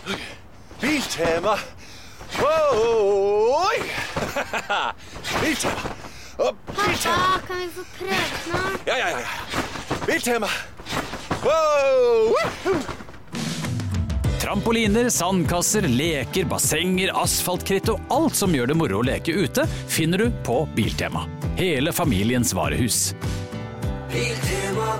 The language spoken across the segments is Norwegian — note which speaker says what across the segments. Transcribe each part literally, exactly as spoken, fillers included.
Speaker 1: Biltema. Oi! Biltema. Og
Speaker 2: Pappa, kan vi få prøve snart?
Speaker 1: Ja, ja, ja. Biltema. Wow!
Speaker 3: Trampoliner, sandkasser, leker, bassenger, asfaltkritt og alt som gjør det moro å leke ute, finner du på Biltema. Hele familiens varehus.
Speaker 4: Biltema.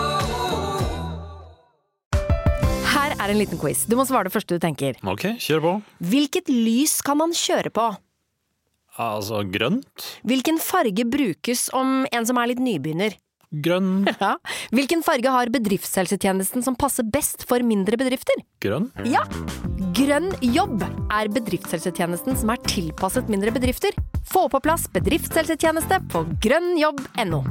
Speaker 5: Her er en liten quiz. Du må svare det første du tenker.
Speaker 6: Ok, kjør på.
Speaker 5: Hvilket lys kan man kjøre på?
Speaker 6: Altså, grønt?
Speaker 5: Hvilken farge brukes om en som er litt nybegynner?
Speaker 6: Grønn.
Speaker 5: Ja. Hvilken farge har bedriftshelsetjenesten som passer best for mindre bedrifter?
Speaker 6: Grønn?
Speaker 5: Ja. Grønn jobb er bedriftshelsetjenesten som er tilpasset mindre bedrifter. Få på plass bedriftshelsetjeneste på grønn jobb punktum no.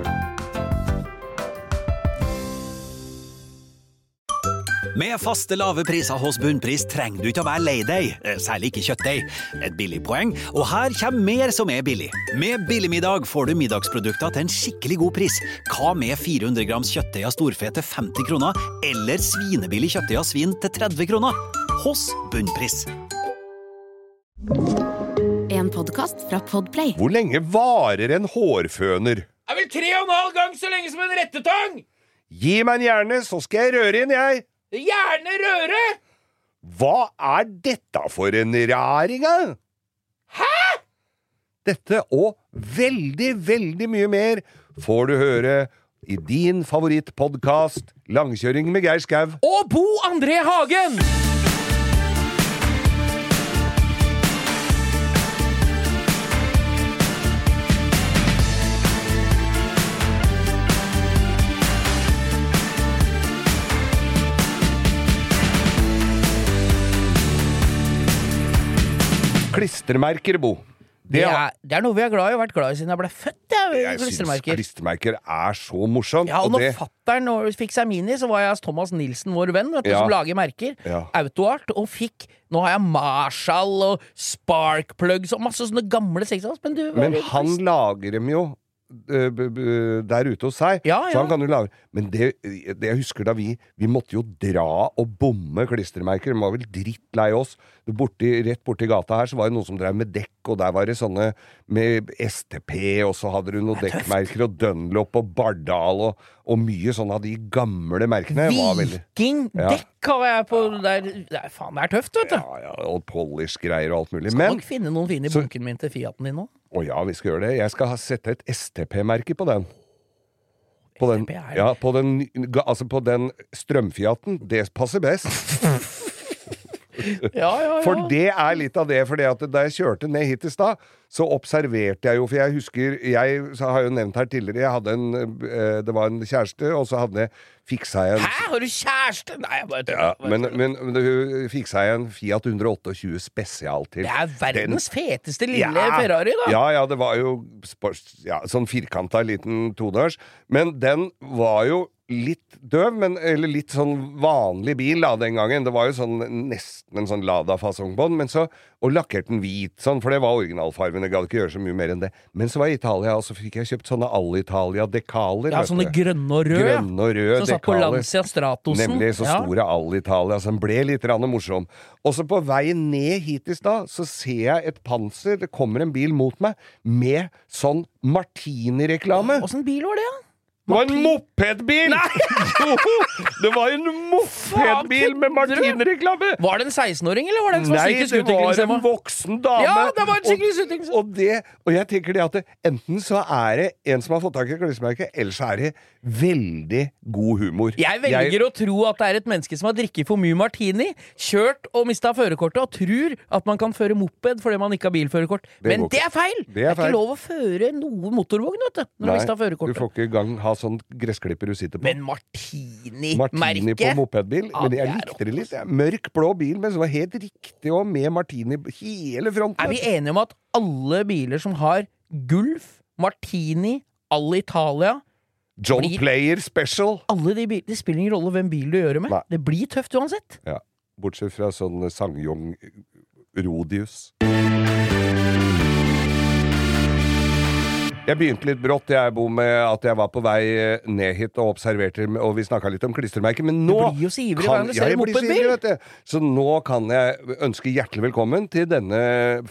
Speaker 7: Med faste lave priser hos Bunnpris trenger du ikke å være lei deg, særlig ikke kjøttdeig. Et billig poeng, og her kommer mer som er billig. Med Billigmiddag får du middagsprodukter til en skikkelig god pris. Hva med fire hundre grams kjøttdeig av storfe til femti kroner, eller svinebillig kjøttdeig av svin til tretti kroner? Hos Bunnpris.
Speaker 8: En podcast fra Podplay.
Speaker 9: Hvor lenge varer en hårføner?
Speaker 10: Det er vel tre og en halv gang så lenge som en rettetang!
Speaker 9: Gi meg en hjerne, så skal jeg røre inn, jeg.
Speaker 10: Gjerne røre!
Speaker 9: Hva er dette for en raring, da?
Speaker 10: Hæ?
Speaker 9: Dette og veldig, veldig mye mer får du høre i din favorittpodcast Langkjøring med Geir Skau
Speaker 10: og Bo André Hagen.
Speaker 9: Klistremerker, Bo.
Speaker 10: Det er, det er noe vi er glad i, og vært glad i siden jeg ble født. Jeg,
Speaker 9: jeg
Speaker 10: klistremerker.
Speaker 9: synes klistremerker er så morsomt.
Speaker 10: Ja, og,
Speaker 9: og
Speaker 10: når
Speaker 9: det...
Speaker 10: fatteren fikk seg mini, så var jeg hos Thomas Nilsen, vår venn, vet du,
Speaker 9: ja.
Speaker 10: som lager merker.
Speaker 9: Ja.
Speaker 10: Autoart, og fikk, nå har jeg Marshall og Sparkplugs og masse sånne gamle seksans. Men, du,
Speaker 9: men han lager dem jo uh, b- b- der ute hos seg,
Speaker 10: ja, ja.
Speaker 9: så han kan jo lage. Men det, det jeg husker da vi, vi måtte jo dra og bomme klistremerker, de var vel dritt lei oss. Borti, rett borti gata her så var det noen som drev med dekk, og der var det sånne med S T P, og så hadde du noen dekkmerker, og Dunlop og Bardal, og, og mye sånn av de gamle merkene.
Speaker 10: Viking,
Speaker 9: ja.
Speaker 10: dekk har jeg på der. Det er, faen, det er tøft, vet du.
Speaker 9: Ja, ja, og polish-greier og alt mulig.
Speaker 10: Skal
Speaker 9: Men,
Speaker 10: nok finne noen fine i
Speaker 9: så,
Speaker 10: bunken min til Fiaten din nå.
Speaker 9: å ja, vi skal gjøre det. Jeg skal ha, sette et S T P-merke på den. På den, ja, på den, altså på den strømfiaten. Det passer best.
Speaker 10: ja, ja, ja.
Speaker 9: For det er litt av det, fordi at da jeg kjørte ned hit i stad, så observerte jeg jo, for jeg husker, jeg har jo nevnt her tidligere, jeg hadde en, det var en kjæreste, og så hadde jeg fiksa jeg en...
Speaker 10: Hæ? Har du kjæreste? Nei, jeg bare tør.
Speaker 9: Ja, men, men, men hun fiksa jeg en Fiat one twenty spesial til.
Speaker 10: Det er verdens den, feteste lille
Speaker 9: ja,
Speaker 10: Ferrari, da.
Speaker 9: Ja, ja, det var jo ja, sånn firkanta liten todørs, men den var jo litt døv, men, eller litt sånn vanlig bil da, den gangen. Det var jo sånn nesten en sånn Lada-fasong på den, men så, og lakkert den hvit, sånn, for det var originalfarven, jeg gadd ikke gjøre så mye mer enn det. Men så var jeg i Italia, og så fikk jeg kjøpt sånne All-Italia-dekaler.
Speaker 10: Ja, sånne grønne og røde.
Speaker 9: Grønne og røde
Speaker 10: som satt på Lancia Stratosen.
Speaker 9: Nemlig, så store ja. All-Italia, som ble litt rann morsom. Og så på vei ned hit i stad, så ser jeg et panser, det kommer en bil mot meg, med sånn Martini-reklame.
Speaker 10: Hvordan bil var det, ja?
Speaker 9: Det var en mopedbil! Jo, det var en mopedbil med Martin-reklame!
Speaker 10: Var det en seksten-åring, eller var det en sånn psykisk
Speaker 9: utviklingshemma? Nei, det var en voksen dame.
Speaker 10: Ja, det var en psykisk utviklingshemma.
Speaker 9: Og, og, og jeg tenker det at det, enten så er det en som har fått tak i klistremerket, eller så er det veldig god humor.
Speaker 10: Jeg velger jeg... å tro at det er et menneske som har drikket for mye martini, kjørt og mistet førerkortet, og tror at man kan føre moped fordi man ikke har bilførerkort. Men det er feil! Det er, det er ikke lov å føre noe motorvogn, vet du, når du mistet førerkortet.
Speaker 9: Du får ikke gang ha sånn gressklipper du sitter på.
Speaker 10: Men Martini,
Speaker 9: Martini på mopedbil. Ja, men jeg likte det litt. Mørk blå bil, men så var helt riktig, og med Martini hele fronten.
Speaker 10: Er vi enige om at alle biler som har Gulf, Martini, All-Italia,
Speaker 9: John blir, Player Special,
Speaker 10: alle de biler, det spiller ingen rolle hvem bil du gjør det med. Nei. Det blir tøft uansett.
Speaker 9: Ja, bortsett fra sånn Sangyong Rodius. Jeg begynte litt brått, jeg bor med at jeg var på vei ned hit og observerte, og vi snakket litt om klistremerker, men nå
Speaker 10: Du blir jo så ivrig
Speaker 9: kan,
Speaker 10: hver gang du
Speaker 9: ja,
Speaker 10: ser
Speaker 9: jeg
Speaker 10: en
Speaker 9: blir så
Speaker 10: mopedbil.
Speaker 9: ivrig, vet du. Så nå kan jeg ønske hjertelig velkommen til denne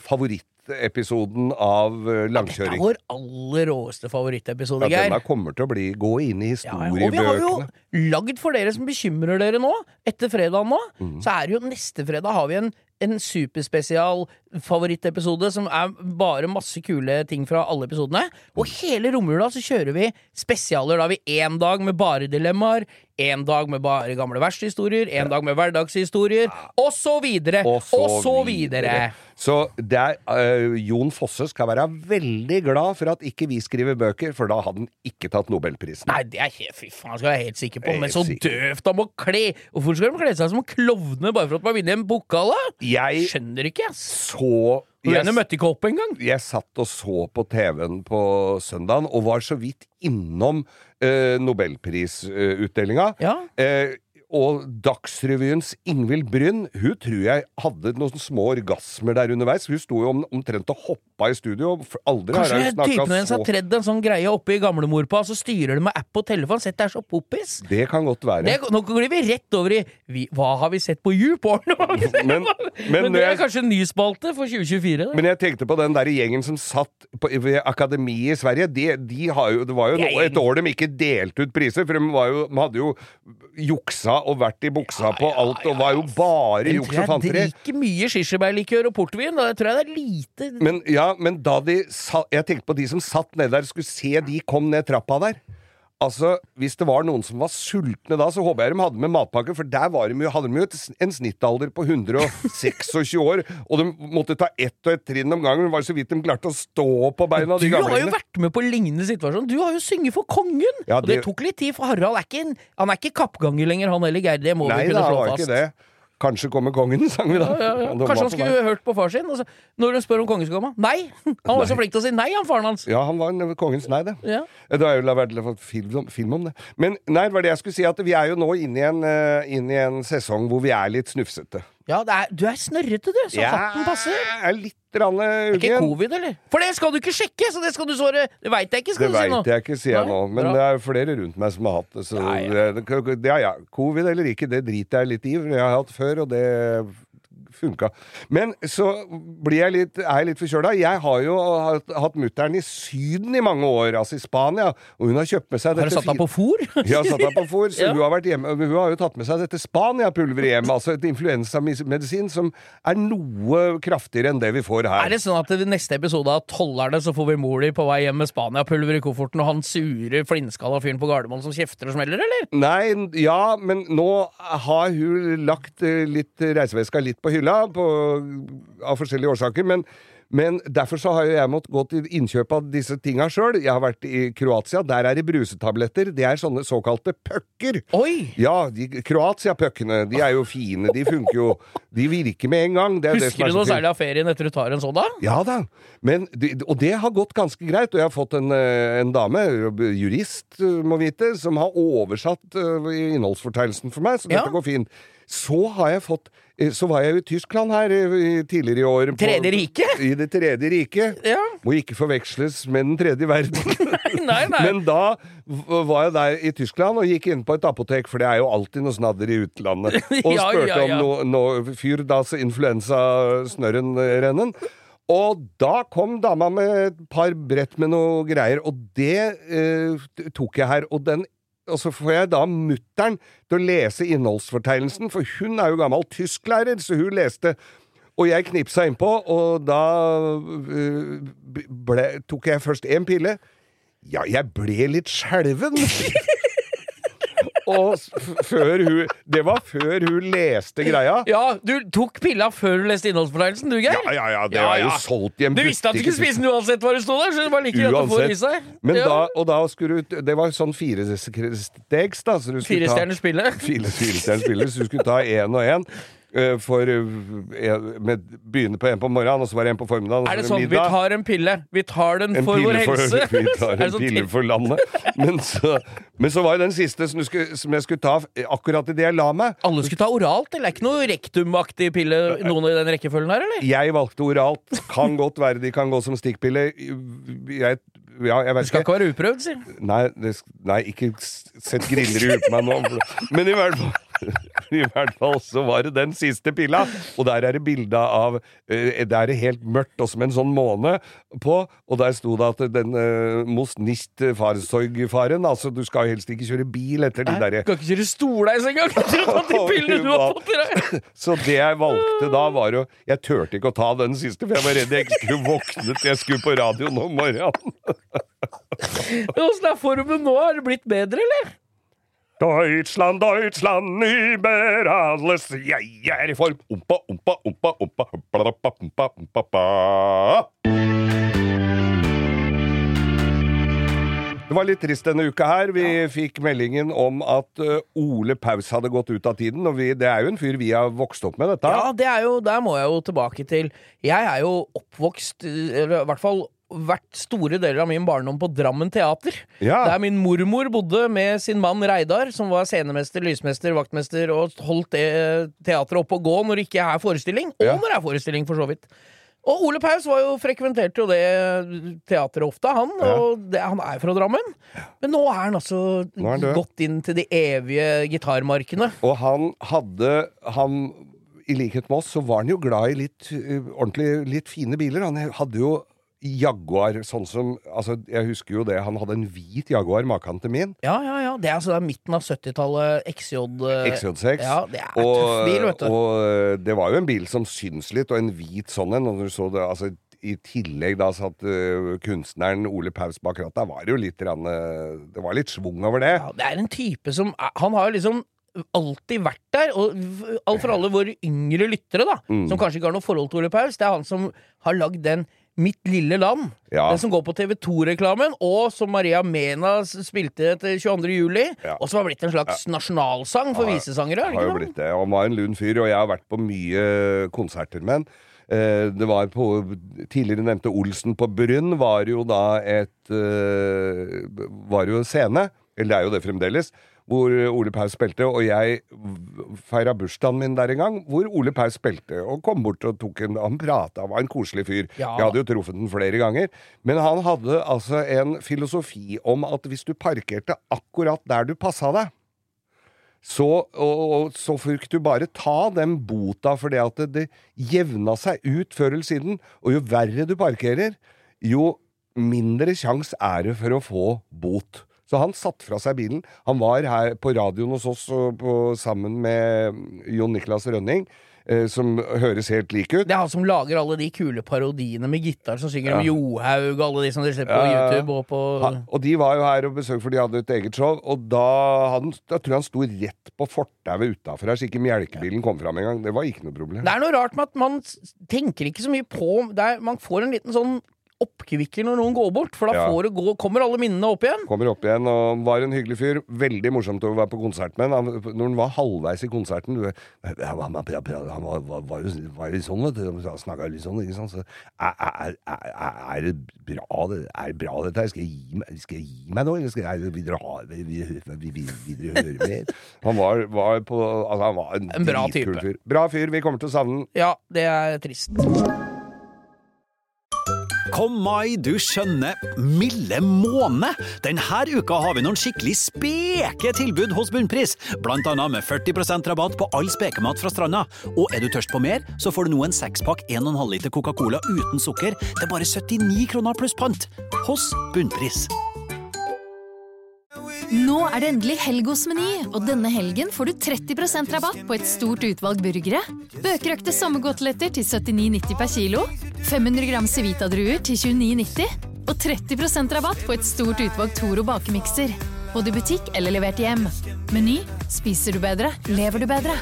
Speaker 9: favorittepisoden av eh,
Speaker 10: Det
Speaker 9: langkjøring.
Speaker 10: er vår aller råeste favorittepisode,
Speaker 9: Ja,
Speaker 10: Geir.
Speaker 9: denne kommer til å bli, gå inn i
Speaker 10: Ja, ja, og vi har jo
Speaker 9: historiebøkene.
Speaker 10: lagd for dere som bekymrer dere nå, etter fredag nå,
Speaker 9: Mhm.
Speaker 10: så er det jo neste fredag har vi en, en superspesial favorittepisode som er bare masse kule ting fra alle episodene. Og hele romjula så kjører vi spesialer. Da har vi én dag med bare dilemmaer, én dag med bare gamle verkshistorier, én dag med hverdagshistorier, og så videre,
Speaker 9: Og så,
Speaker 10: og så videre.
Speaker 9: Så det er, øh, Jon Fosse skal være veldig glad for at ikke vi skriver bøker, for da hadde han ikke tatt Nobelprisen.
Speaker 10: Nei, det er helt, fy faen, skal jeg være helt sikker på.
Speaker 9: Helt
Speaker 10: Men så
Speaker 9: sikker.
Speaker 10: døvt han må kle. Hvorfor skal de kle seg som klovne bare for at man vinner en pokal, da?
Speaker 9: Jeg
Speaker 10: Skjønner ikke, ass.
Speaker 9: så
Speaker 10: Du
Speaker 9: jeg,
Speaker 10: ene møtte ikke opp engang.
Speaker 9: jeg satt og så på T V-en på søndagen, og var så vidt innom uh, Nobelprisutdelinga.
Speaker 10: Ja.
Speaker 9: Eh, og Dagsrevyens Ingvild Brynn, hun tror jeg hadde noen små orgasmer der underveis. Hun sto jo om, omtrent og hoppa i studio. For aldri har
Speaker 10: Kanskje
Speaker 9: hun snakket
Speaker 10: typen hennes har
Speaker 9: så-
Speaker 10: tredd en sånn greie oppe i gamlemorpa, og så styrer det med app og telefon. Sett, det er så poppis.
Speaker 9: Det kan godt være.
Speaker 10: Det, nå glir vi rett over i vi, Hva har vi sett på YouPorn?
Speaker 9: Men-
Speaker 10: men,
Speaker 9: men
Speaker 10: det er
Speaker 9: jeg-
Speaker 10: kanskje en ny spalte for tjue tjuefire. det.
Speaker 9: Men jeg tenkte på den der gjengen som satt på, ved akademiet i Sverige. De, de har jo, det var jo no, et år de ikke delte ut priser, for de, var jo, de hadde jo juksa og vært i buksa på alt, og var jo bare
Speaker 10: Jeg
Speaker 9: juks
Speaker 10: tror
Speaker 9: og
Speaker 10: jeg
Speaker 9: fanteri.
Speaker 10: drikker mye kirsebærlikør og portvin. Da tror jeg det er lite
Speaker 9: Men, ja, men da de sa, jeg tenkte på de som satt nede der, skulle se de kom ned trappa der. Altså, hvis det var noen som var sultne da, så håper jeg de hadde med matpakke, for der var de jo, hadde de jo et, en snittalder på hundre og seksogtjue år, og de måtte ta ett og ett trinn om gangen. Det var så vidt de klarte å stå på beina, de
Speaker 10: Du har jo
Speaker 9: gamlingene.
Speaker 10: vært med på lignende situasjon. Du har jo synget for kongen!
Speaker 9: Ja,
Speaker 10: Og det
Speaker 9: det-
Speaker 10: tok litt tid, for Harald er ikke, en, han er ikke kappganger lenger, han heller, Geir. Det må
Speaker 9: Nei,
Speaker 10: vi
Speaker 9: da
Speaker 10: kunne slå
Speaker 9: var
Speaker 10: fast.
Speaker 9: ikke det. Kanskje kommer kongen, sang vi da.
Speaker 10: Ja, ja.
Speaker 9: Og de var
Speaker 10: Kanskje han
Speaker 9: på vei.
Speaker 10: skulle hørt på far sin? Altså, når de spør om kongen skal komme? Nei! Han var så flink til å si nei, han faren hans.
Speaker 9: Ja, han var en kongens nei, det.
Speaker 10: Ja.
Speaker 9: Det har jo vært fått film, om- film om det. Men nei, det var det jeg skulle si, at vi er jo nå inne i en, eh, inne i en sesong hvor vi er litt snufsete.
Speaker 10: Ja, det er, du er snørrete, du, så hatten passer.
Speaker 9: Jeg er litt rann
Speaker 10: Er ikke
Speaker 9: uggen.
Speaker 10: covid, eller? For det skal du ikke sjekke, så det skal du svare. Det veit jeg ikke, skal
Speaker 9: Det
Speaker 10: du si nå.
Speaker 9: veit jeg ikke, sier jeg
Speaker 10: Nei,
Speaker 9: nå. Men
Speaker 10: bra.
Speaker 9: det er flere rundt meg som har hatt det. Så
Speaker 10: Ja, ja.
Speaker 9: Det, det, ja, ja. Covid eller ikke, det driter jeg litt i. For jeg har hatt før, og det funka. Men så blir jeg litt, er jeg litt forkjøla. Jeg har jo hatt, hatt mutteren i Syden i mange år, altså i Spania, og hun har kjøpt med seg
Speaker 10: Har du
Speaker 9: dette
Speaker 10: satt deg på fôr?
Speaker 9: Ja, satt deg på fôr, så
Speaker 10: Ja.
Speaker 9: hun har vært hjemme. Hun har jo tatt med seg dette Spania-pulveret hjem, altså et influensamedisin som er noe kraftigere enn det vi får her.
Speaker 10: Er det sånn at i neste episode av Tollerne så får vi mor di på vei hjem med Spania-pulver i kofferten, og han sure, flintskalla fyren på Gardermoen som kjefter og smeller, eller?
Speaker 9: Nei, ja, men nå har hun lagt eh, litt reiseveska litt på hylla på, av forskjellige årsaker, men Men derfor så har jo jeg måttet gå til innkjøp av disse tinga sjøl. Jeg har vært i Kroatia. Der er det brusetabletter. Det er sånne såkalte pucker.
Speaker 10: Oi!
Speaker 9: Ja, de Kroatia-puckene. De er jo fine. De funker jo. De virker med en gang. Det er det som
Speaker 10: Husker
Speaker 9: er
Speaker 10: du
Speaker 9: så
Speaker 10: noe
Speaker 9: fint.
Speaker 10: særlig av ferien etter du tar en sånn, da?
Speaker 9: Ja da, men, de- og det har gått ganske greit, og jeg har fått en, eh, en dame, jurist eh, må vite, som har oversatt eh, innholdsfortegnelsen for meg, så
Speaker 10: Ja.
Speaker 9: dette går fint. Så har jeg fått, eh, så var jeg jo i Tyskland her eh, tidligere i år. på-
Speaker 10: Tredje riket?
Speaker 9: I det tredje riket.
Speaker 10: Ja.
Speaker 9: Må ikke forveksles med den tredje verden.
Speaker 10: Nei, nei.
Speaker 9: Men da v- var jeg der i Tyskland og gikk inn på et apotek, for det er jo alltid noe snadder i utlandet, og
Speaker 10: Ja,
Speaker 9: spurte
Speaker 10: ja, ja.
Speaker 9: om noe no, fyr, da, så influensasnørren-rennen. Og da kom dama med et par brett med noe greier, og det eh, tok jeg her. Og, den, og så får jeg da mutteren til å lese innholdsfortegnelsen, for hun er jo gammel tysklærer, så hun leste. Og jeg knipsa innpå, og da eh, ble, tok jeg først en pille. Ja, jeg ble litt skjelven. Og s- f- før hun Det var før hun leste greia.
Speaker 10: Ja, du tok pilla før du leste innholdsfortegnelsen, du, Geir?
Speaker 9: Ja, ja, ja, det
Speaker 10: Ja,
Speaker 9: var jo
Speaker 10: ja.
Speaker 9: solgt i en
Speaker 10: Du visste at du skulle spise den uansett hva det sto der, så det var like greit å få det i seg.
Speaker 9: Men
Speaker 10: Ja.
Speaker 9: da, og da skulle du Det var sånn firestegs, da. Så du skulle
Speaker 10: Fire
Speaker 9: ta-
Speaker 10: stjerners pille.
Speaker 9: Fire, fire stjerners pille, så du skulle ta én og én. eh, For eh, en- med, begynne på en på morgenen, og så var det en på formiddagen. og så
Speaker 10: Er det
Speaker 9: var
Speaker 10: sånn, vi
Speaker 9: middag.
Speaker 10: tar en pille, vi tar den
Speaker 9: En
Speaker 10: for
Speaker 9: pille
Speaker 10: vår helse?
Speaker 9: Vi tar
Speaker 10: Er
Speaker 9: en
Speaker 10: det sånn
Speaker 9: pille
Speaker 10: te-
Speaker 9: for landet. Men så, men så var jo den siste som, du skulle, som jeg skulle ta akkurat idet jeg la meg.
Speaker 10: Alle skulle ta oralt, eller er ikke noe rektumaktig pille noen i den rekkefølgen her, eller?
Speaker 9: Jeg valgte oralt. Kan godt være de kan gå som stikkpille. Jeg ja, jeg vet
Speaker 10: Du skal ikke være uprøvd, si.
Speaker 9: Nei, det, nei, ikke sett griller i huet på meg nå. Men i hvert fall I hvert fall så var det den siste pilla, og der er det bildet av uh, der er det helt mørkt og som en sånn måne på, og der sto det at den uh, muss nicht fahrzeugfahren, altså du skal helst ikke kjøre bil etter de der.
Speaker 10: Du kan ikke kjøre storleis engang etter å ta de pillene du har fått i deg.
Speaker 9: Så det jeg valgte da var jo, jeg tørte ikke å ta den siste, for jeg var redd jeg ikke skulle våkne til jeg skulle på radioen om morgenen.
Speaker 10: Hvordan er formen nå? Har det blitt bedre, eller?
Speaker 9: Deutschland, Deutschland, über alles, jeg er i form. Ompa, ompa, ompa, ompa, ompa, ompa, ompa, ompa, ompa. Det var litt trist denne uka her. Vi ja. fikk meldingen om at uh, Ole Paus hadde gått ut av tiden, og vi, det er jo en fyr vi har vokst opp med dette.
Speaker 10: Ja, det er jo, der må jeg jo tilbake til. Jeg er jo oppvokst, eller i hvert fall vært store deler av min barndom på Drammen Teater.
Speaker 9: Ja.
Speaker 10: Der min mormor bodde med sin mann Reidar, som var scenemester, lysmester, vaktmester, og holdt det teateret opp og gå når det ikke er forestilling, og ja. når det er forestilling for så vidt. Og Ole Paus var jo frekventerte jo det teateret ofte, han, ja. og det, han er fra Drammen. Men nå er han altså er han gått inn til de evige gitarmarkene.
Speaker 9: Og han hadde, han, i likhet med oss, så var han jo glad i litt, uh, ordentlig, litt fine biler. Han hadde jo Jaguar, sånn som, altså jeg husker jo det, han hadde en hvit Jaguar, maken til min.
Speaker 10: Ja, ja, ja, det er altså det er midten av syttitallet, X J
Speaker 9: X J seks.
Speaker 10: Ja, det er og, tøff bil, vet du.
Speaker 9: Og det var jo en bil som syns litt, og en hvit sånn en, og du så det, altså i tillegg da satt uh, kunstneren Ole Paus bak rattet, var det jo litt, rann, uh, det var litt svung over det.
Speaker 10: Ja, det er en type som, han har jo liksom alltid vært der, og alt for alle våre yngre lyttere da, mm. som kanskje ikke har noe forhold til Ole Paus, det er han som har lagd den Mitt lille land, ja. den som går på T V to-reklamen, og som Maria Mena spilte til tjueandre juli, ja. og som har blitt en slags ja. nasjonalsang for ja, visesangere.
Speaker 9: Har jo blitt det, og han var en lund fyr, og jeg har vært på mye konserter med han. Det var på, tidligere nevnte Olsen på Brunn, var jo da et, var jo en scene, eller det er jo det fremdeles, hvor Ole Paus spilte, og jeg feiret bursdagen min der en gang, hvor Ole Paus spilte, og kom bort og tok en, han pratet, han var en koselig fyr. Ja. Jeg hadde jo truffet den flere ganger, men han hadde altså en filosofi om at hvis du parkerte akkurat der du passet deg, så, og, og, så fikk du bare ta den bota, for det at det, det jevna seg ut før eller siden, og jo verre du parkerer, jo mindre sjans er det for å få bot. Så han satt fra seg bilen. Han var her på radioen hos oss på, sammen med Jon Niklas Rønning, eh, som høres helt lik ut.
Speaker 10: Det er han som lager alle de kule parodiene med gitar, som synger ja. om Johaug, og alle de som dere ser på ja. YouTube. Og, på...
Speaker 9: Ha, og de var jo her og besøkte, for de hadde et eget show, og da, hadde, da tror jeg han sto rett på fortauet utenfor her, så ikke melkebilen kom fram en gang. Det var ikke noe problem.
Speaker 10: Det er noe rart med at man tenker ikke så mye på, det er, man får en liten sånn oppkvikker når noen går bort, for da ja. får det gå, kommer alle minnene opp igjen.
Speaker 9: Kommer opp igjen, og var en hyggelig fyr. Veldig morsomt å være på konsert med han. Når han var halvveis i konserten, du, han, var, han var, var, var, var litt sånn, vet du. Han snakket litt sånn, ikke sant? Så, er, er, er, er det bra, er det bra dette her? Skal jeg gi meg, skal jeg gi meg nå, eller skal jeg videre, ha, videre, videre høre mer? Han var, var på, altså han var en,
Speaker 10: en bra
Speaker 9: dritkul
Speaker 10: type.
Speaker 9: Fyr. Bra fyr, vi kommer til å savne den.
Speaker 10: Ja, det er trist.
Speaker 7: Kom mai, du skjønner, milde måne! Denne uka har vi noen skikkelig speke tilbud hos Bunnpris, blant annet med førti prosent rabatt på all spekemat fra stranda. Og er du tørst på mer, så får du nå en sekspakk en komma fem liter Coca-Cola uten sukker. Det er bare syttini kroner pluss pant hos Bunnpris.
Speaker 11: Nå er det endelig helg hos Meny, og denne helgen får du tretti prosent rabatt på et stort utvalg burgere. Bøkerøkte sommergåteletter til syttini nitti per kilo, fem hundre gram Civita-druer til tjueni nitti, og tretti prosent rabatt på et stort utvalg Toro bakemikser. Både i butikk eller levert hjem. Meny, spiser du bedre, lever du bedre.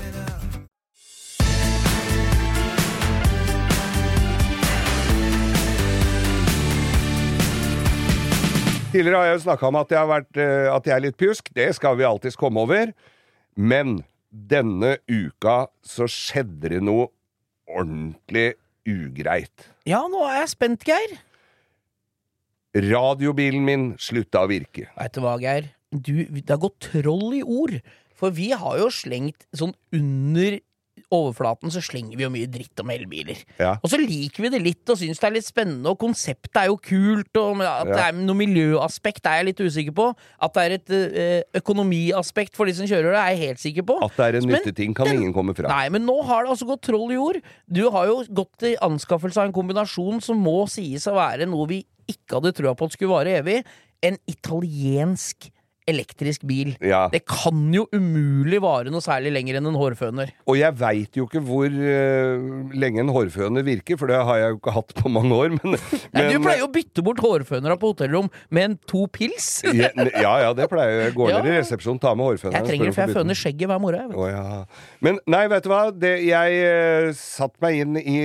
Speaker 9: Tidligere har jeg jo snakket om at jeg, har vært, at jeg er litt pjusk. Det skal vi alltid komme over. Men denne uka så skjedde det noe ordentlig ugreit.
Speaker 10: Ja, nå er jeg spent, Geir.
Speaker 9: Radiobilen min slutta å virke.
Speaker 10: Vet du hva, Geir? Du, det har gått troll i ord. For vi har jo slengt sånn under overflaten så slenger vi jo mye dritt om elbiler.
Speaker 9: Ja.
Speaker 10: Og så liker vi det litt og synes det er litt spennende, og konseptet er jo kult, og at det
Speaker 9: Ja.
Speaker 10: er noe miljøaspekt er jeg litt usikker på. At det er et eh, økonomiaspekt for de som kjører det, er jeg helt sikker på.
Speaker 9: At det er en
Speaker 10: Men
Speaker 9: nytteting kan
Speaker 10: den-
Speaker 9: ingen komme fra.
Speaker 10: Nei, men nå har det altså gått troll i jord. Du har jo gått til anskaffelse av en kombinasjon som må sies å være noe vi ikke hadde trua på at skulle vare evig. En italiensk elektrisk bil.
Speaker 9: Ja.
Speaker 10: Det kan jo umulig vare noe særlig lenger enn en hårføner.
Speaker 9: Og jeg veit jo ikke hvor uh, lenge en hårføner virker, for det har jeg jo ikke hatt på mange år. Men,
Speaker 10: Nei,
Speaker 9: men
Speaker 10: du pleier jo å bytte bort hårfønera på hotellrom med en to pils.
Speaker 9: ja, ja, ja, det pleier jeg. Går
Speaker 10: Ja.
Speaker 9: ned i resepsjonen, ta med hårføneren.
Speaker 10: Jeg trenger det, for jeg føner skjegget hver morgen. jeg, vet du.
Speaker 9: Å, ja. Men nei, vet du hva? Det, jeg uh, satt meg inn i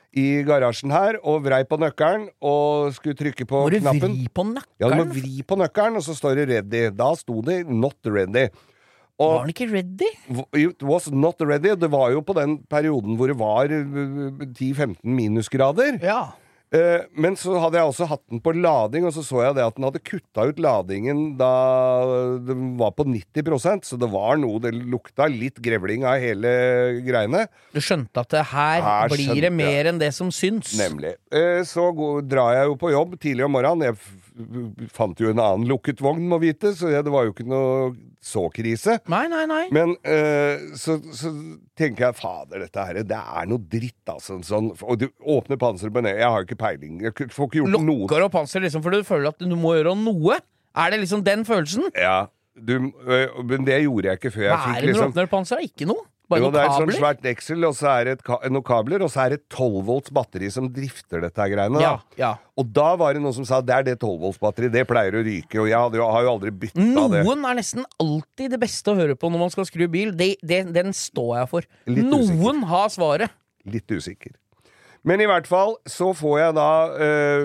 Speaker 9: i garasjen her, og vrei på nøkkelen, og skulle trykke på
Speaker 10: Må du
Speaker 9: knappen.
Speaker 10: vri på nøkkelen?
Speaker 9: Ja, du må vri på nøkkelen, og så står det ready. Da sto det not ready. Og
Speaker 10: Var den ikke ready?
Speaker 9: it was not ready. Det var jo på den perioden hvor det var uh, ti til femten minusgrader.
Speaker 10: Ja.
Speaker 9: Eh, men så hadde jeg også hatt den på lading, og så så jeg det at den hadde kutta ut ladingen da den var på nitti prosent, så det var noe, det lukta litt grevling av hele greiene.
Speaker 10: Du skjønte at det her,
Speaker 9: Her
Speaker 10: blir
Speaker 9: skjønte
Speaker 10: det mer enn det som syns.
Speaker 9: Nemlig. Eh, så går, drar jeg jo på jobb tidlig om morgenen. Jeg f fant jo en annen lukket vogn, må vite, så jeg, det var jo ikke noe så krise.
Speaker 10: Nei, nei, nei.
Speaker 9: Men eh, så, så tenker jeg, fader, dette her, det er noe dritt, altså. Sånn, og du åpner panseret på ned. Jeg har jo ikke peiling. Jeg får ikke gjort noe.
Speaker 10: Lukker opp panser liksom, for du føler at du må gjøre noe? Er det liksom den følelsen?
Speaker 9: Ja, du, øh, men det gjorde jeg ikke før jeg
Speaker 10: Hva er
Speaker 9: fikk
Speaker 10: det når du
Speaker 9: liksom
Speaker 10: åpner panseret? Ikke noe? Bare
Speaker 9: jo,
Speaker 10: noen
Speaker 9: det er et sånn
Speaker 10: kabler?
Speaker 9: svært deksel, og så er det et ka noen kabler, og så er det et tolv volts batteri som drifter dette her greiene. Da.
Speaker 10: Ja, ja.
Speaker 9: Og da var det noen som sa det er det tolv volts batteri, det pleier å ryke, og jeg hadde, jo- har jo aldri bytta det.
Speaker 10: Noen er nesten alltid det beste å høre på når man skal skru bil. Det, det, den står jeg for.
Speaker 9: Litt
Speaker 10: Noen har svaret.
Speaker 9: Litt usikker. Men i hvert fall så får jeg da øh,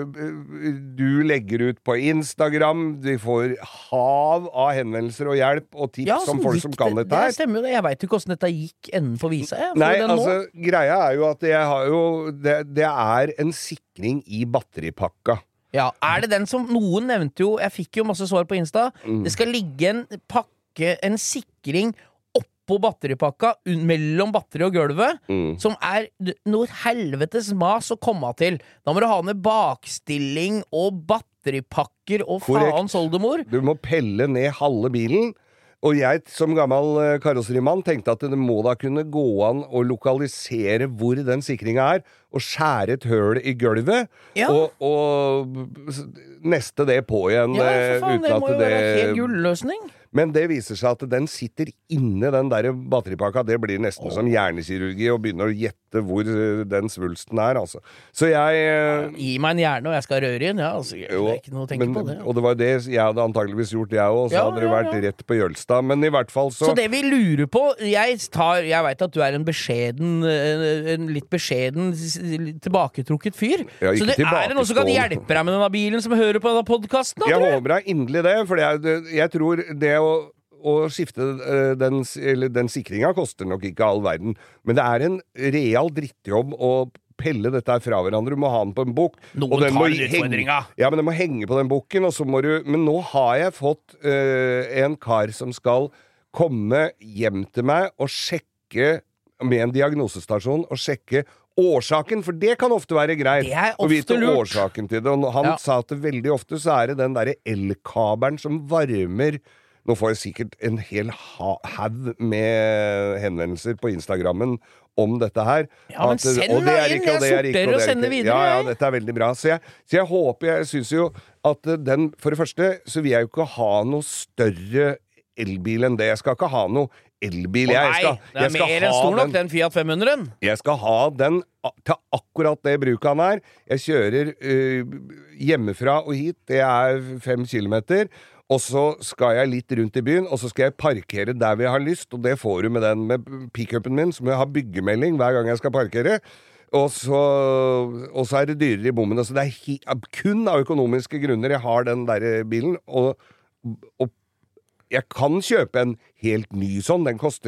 Speaker 9: du legger ut på Instagram, de får hav av henvendelser og hjelp og tips
Speaker 10: Ja,
Speaker 9: om
Speaker 10: sånn
Speaker 9: folk
Speaker 10: gikk
Speaker 9: som kan
Speaker 10: det,
Speaker 9: dette her.
Speaker 10: Det stemmer jo det. Jeg veit jo ikke åssen dette gikk enden på visa. Jeg, for
Speaker 9: Nei,
Speaker 10: den nå.
Speaker 9: altså, greia er jo at jeg har jo Det, det er en sikring i batteripakka.
Speaker 10: Ja, er det den som Noen nevnte jo, jeg fikk jo masse svar på Insta.
Speaker 9: Mm.
Speaker 10: Det skal ligge en pakke, en sikring oppå batteripakka, un- mellom batteri og gulvet,
Speaker 9: Mm.
Speaker 10: som er d- noe helvetes mas å komme til. Da må du ha ned bakstilling og batteripakker og
Speaker 9: Korrekt.
Speaker 10: faens oldemor.
Speaker 9: Du må pelle ned halve bilen. Og jeg som gammel eh, karosserimann tenkte at det må da kunne gå an å lokalisere hvor den sikringa er, og skjære et høl i gulvet,
Speaker 10: Ja.
Speaker 9: og, og s- neste det på igjen.
Speaker 10: Ja,
Speaker 9: eh,
Speaker 10: for faen,
Speaker 9: uten
Speaker 10: det
Speaker 9: at
Speaker 10: må jo være en helt
Speaker 9: det
Speaker 10: gulløsning.
Speaker 9: Men det viser seg at den sitter inni den der batteripakka. Det blir nesten som hjernekirurgi å begynne å gjette hvor eh, den svulsten er, altså. Så jeg eh,
Speaker 10: Gi meg en hjerne, og jeg skal røre inn. Ja, altså, det
Speaker 9: jo,
Speaker 10: er ikke noe å tenke
Speaker 9: men,
Speaker 10: på det.
Speaker 9: og det var det jeg hadde antageligvis gjort, jeg òg, så
Speaker 10: Ja,
Speaker 9: hadde det
Speaker 10: ja,
Speaker 9: vært
Speaker 10: ja.
Speaker 9: rett på Jølstad. Men i hvert fall så,
Speaker 10: Så det vi lurer på Jeg, tar, jeg vet at du er en beskjeden eh, En litt beskjeden s- tilbaketrukket fyr.
Speaker 9: Ja, ikke
Speaker 10: Så det er det noen som kan
Speaker 9: tilbakestående.
Speaker 10: hjelpe deg med denne bilen, som hører på denne podkasten?
Speaker 9: jeg håper da inderlig det, for det er, det, jeg tror det å, å skifte eh, den, s- eller den sikringa koster nok ikke all verden, men det er en real drittjobb å pelle dette her fra hverandre. Du må ha den på en bok.
Speaker 10: Noen
Speaker 9: og den
Speaker 10: tar
Speaker 9: må
Speaker 10: den
Speaker 9: henge-
Speaker 10: utfordringa.
Speaker 9: Ja, men den må henge på den boken, og så må du Men nå har jeg fått eh, en kar som skal komme hjem til meg og sjekke med en diagnosestasjon og sjekke årsaken, for det kan ofte være greit
Speaker 10: Det er
Speaker 9: å vite
Speaker 10: ofte lurt.
Speaker 9: årsaken til det. Og han
Speaker 10: Ja.
Speaker 9: sa at det veldig ofte så er det den derre elkabelen som varmer. Nå får jeg sikkert en hel ha- haug med henvendelser på Instagrammen om dette her.
Speaker 10: Ja, men
Speaker 9: At-
Speaker 10: send
Speaker 9: og det
Speaker 10: da
Speaker 9: er
Speaker 10: inn,
Speaker 9: ikke, og det
Speaker 10: jeg
Speaker 9: er ikke,
Speaker 10: sorterer
Speaker 9: og det
Speaker 10: og
Speaker 9: er
Speaker 10: sender
Speaker 9: ikke.
Speaker 10: videre,
Speaker 9: Ja, ja,
Speaker 10: jeg.
Speaker 9: dette er veldig bra. Så jeg, så jeg håper Jeg syns jo at eh, den For det første så vil jeg jo ikke ha noe større elbil enn det. Jeg skal ikke ha noe elbil.
Speaker 10: Å
Speaker 9: Jeg
Speaker 10: nei,
Speaker 9: skal,
Speaker 10: det er
Speaker 9: jeg skal
Speaker 10: mer enn
Speaker 9: ha
Speaker 10: stor nok,
Speaker 9: den-
Speaker 10: den Fiat fem hundre.
Speaker 9: jeg skal ha den a- til akkurat det bruket han er. Jeg kjører øh, hjemmefra og hit, det er fem kilometer. Og så skal jeg litt rundt i byen, og så skal jeg parkere der vi har lyst, og det får du med den med pickupen min, så må jeg ha byggemelding hver gang jeg skal parkere. Og så, og så er det dyrere i bommen. Så det er hi, kun av økonomiske grunner jeg har den der bilen. Og, og jeg kan kjøpe en helt ny sånn. Den koster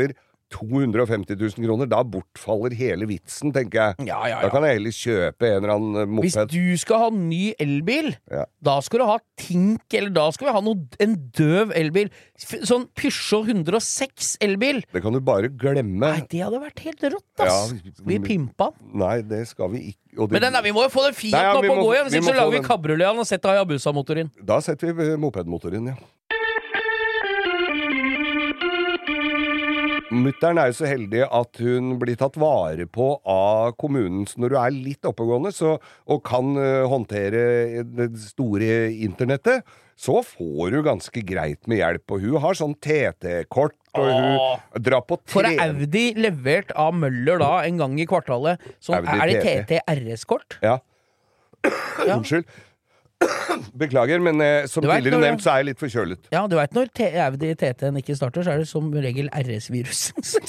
Speaker 9: to hundre og femti tusen kroner, da bortfaller hele vitsen, tenker jeg.
Speaker 10: Ja, ja, ja.
Speaker 9: Da kan jeg heller kjøpe en eller annen moped.
Speaker 10: Hvis du skal ha ny elbil,
Speaker 9: ja.
Speaker 10: da skal du ha Tink, eller da skal vi ha noe, en døv elbil. Sånn Peugeot hundre og seks elbil.
Speaker 9: Det kan du bare glemme.
Speaker 10: Nei, det hadde vært helt rått, ass. Ja, vi pimpa.
Speaker 9: Nei, det skal vi ikke. Det...
Speaker 10: Men den der, vi må jo få den Fiat nå på å gå igjen, hvis ikke så lager vi kabrioletan og setter Hayabusa-motor inn.
Speaker 9: Da setter vi mopedmotor inn, ja. Mutteren er jo så heldig at hun blir tatt vare på av kommunen. Så når du er litt oppegående så, og kan uh, håndtere det store internettet, så får du ganske greit med hjelp. Og hun har sånn T T-kort, og hun Åh, drar på tre...
Speaker 10: For Audi levert av Møller da en gang i kvartalet. Sånn, er det T T R S-kort?
Speaker 9: Ja. ja. Unnskyld. Beklager, men eh, som tidligere nevnt så er jeg litt forkjølet.
Speaker 10: Ja, du vet når Audi T T-en ikke starter, så er det som regel R S-virus.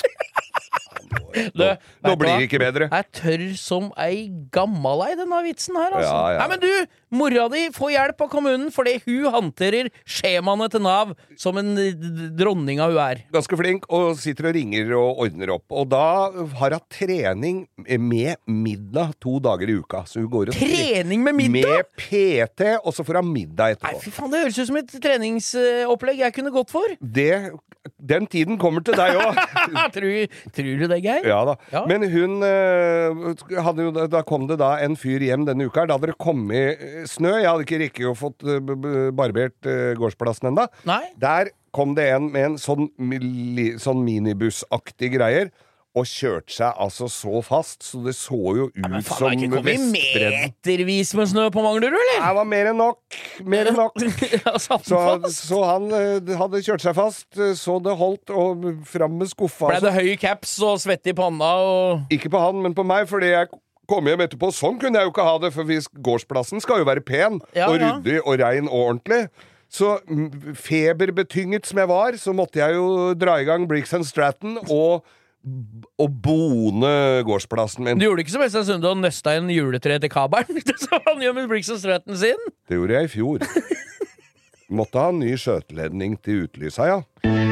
Speaker 9: Nå, nå blir det ikke bedre.
Speaker 10: Jeg tørr som ei gammal ei, denne vitsen her, altså.
Speaker 9: Ja, ja.
Speaker 10: Nei, men du, mora di får hjelp av kommunen, fordi hun hanterer skjemaene til Nav som en dronning av hun er.
Speaker 9: Ganske flink, og sitter og ringer og ordner opp. Og da har hun trening med middag to dager i uka. Så hun går og
Speaker 10: trening med middag?
Speaker 9: Med P T, og så får hun middag etterpå.
Speaker 10: Nei, fy faen, det høres ut som et treningsopplegg jeg kunne gått for.
Speaker 9: Det, den tiden kommer til deg også.
Speaker 10: tror, tror du det, Geir?
Speaker 9: Ja da. Ja. Men hun uh, hadde jo, da kom det da en fyr hjem denne uka. Da hadde det kommet snø. Jeg hadde ikke rikket å fått uh, barbert uh, gårdsplassen enda.
Speaker 10: Nei.
Speaker 9: Der kom det en med en sånn, sånn minibussaktig greier, og kjørte seg altså så fast, så det så jo ut ja, faen, som
Speaker 10: Vestbredden. Kom i metervis med snø på Manglerud, eller?
Speaker 9: Det var mer enn nok. Mer enn nok.
Speaker 10: ja,
Speaker 9: så, så han uh, hadde kjørt seg fast, så det holdt, og fram med skuffa.
Speaker 10: Ble det høy caps og svett i panna? Og...
Speaker 9: Ikke på han, men på meg, fordi jeg kom hjem etterpå. Sånn kunne jeg jo ikke ha det, for hvis gårdsplassen skal jo være pen, ja, og ryddig, og rein og ordentlig. Så feberbetynget som jeg var, så måtte jeg jo dra i gang Briggs and Stratton og og bone gårdsplassen min.
Speaker 10: Du gjorde ikke som Øystein Sunde og nøsta en juletre til kabelen? Så han gjør med Briggs and Stratton sin?
Speaker 9: Det gjorde jeg i fjor. Måtte ha en ny skjøteledning til utlysa, ja.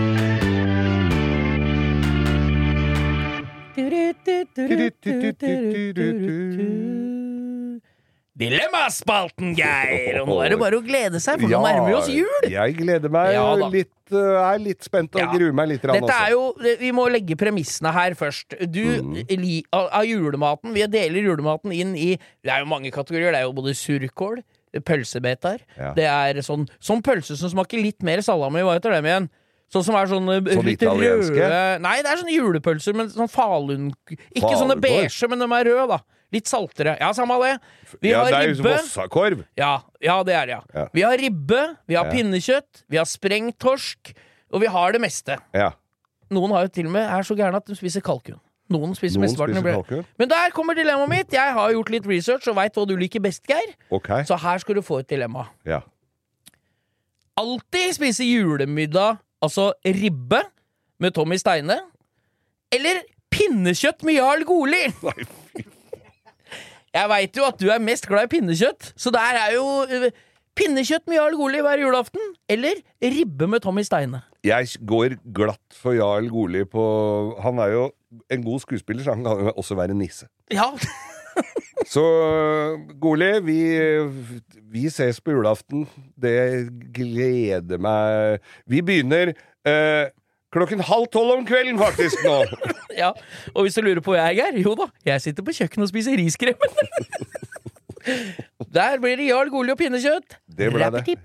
Speaker 10: Dilemmaspalten, Geir! Og nå er det bare å glede seg, for nå ja, nærmer vi oss jul!
Speaker 9: Jeg gleder meg ja, litt, uh, er litt spent og ja. gruer meg litt.
Speaker 10: Dette er jo, vi må legge premissene her først. Du, mm. li, av, av julematen, vi deler julematen inn i, det er jo mange kategorier, det er jo både surkål, pølsebetar, ja. det er sånn, sånn pølse som smaker litt mer salami, hva heter dem igjen? Sånn som er sånn,
Speaker 9: sånn litt italienske?
Speaker 10: Nei, det er sånne julepølser, men sånn falun... Ikke Falun. Sånne beige, men de er røde, da. Litt saltere. Ja, samme det. Vi
Speaker 9: ja,
Speaker 10: har
Speaker 9: det er
Speaker 10: ribbe.
Speaker 9: jo vossakorv.
Speaker 10: Ja, ja, det er det, ja. ja. Vi har ribbe, vi har ja. pinnekjøtt, vi har sprengt torsk, og vi har det meste.
Speaker 9: Ja.
Speaker 10: Noen har jo til og med er så gærne at de spiser kalkun. Noen spiser
Speaker 9: Noen
Speaker 10: mesteparten.
Speaker 9: spiser kalkun.
Speaker 10: Men der kommer dilemmaet mitt. Jeg har gjort litt research og vet hva du liker best, Geir.
Speaker 9: Okay.
Speaker 10: Så her skal du få et dilemma.
Speaker 9: Ja.
Speaker 10: Alltid spise julemiddag, altså ribbe med Tommy Steine, eller pinnekjøtt med Jarl Goli.
Speaker 9: Nei,
Speaker 10: jeg vet jo at du er mest glad i pinnekjøtt, så der er jo pinnekjøtt med Jarl Goli hver julaften, eller ribbe med Tommy Steine.
Speaker 9: Jeg går glatt for Jarl Goli på... Han er jo en god skuespiller, så han kan jo også være nisse.
Speaker 10: Ja.
Speaker 9: Så Goli, vi, vi ses på julaften. Det gleder meg. Vi begynner eh, klokken halv tolv om kvelden faktisk nå.
Speaker 10: Ja, og hvis du lurer på hvor jeg er, jo da, jeg sitter på kjøkkenet og spiser riskrem. Der blir det Jarl Goli og pinnekjøtt.
Speaker 9: Det ble det.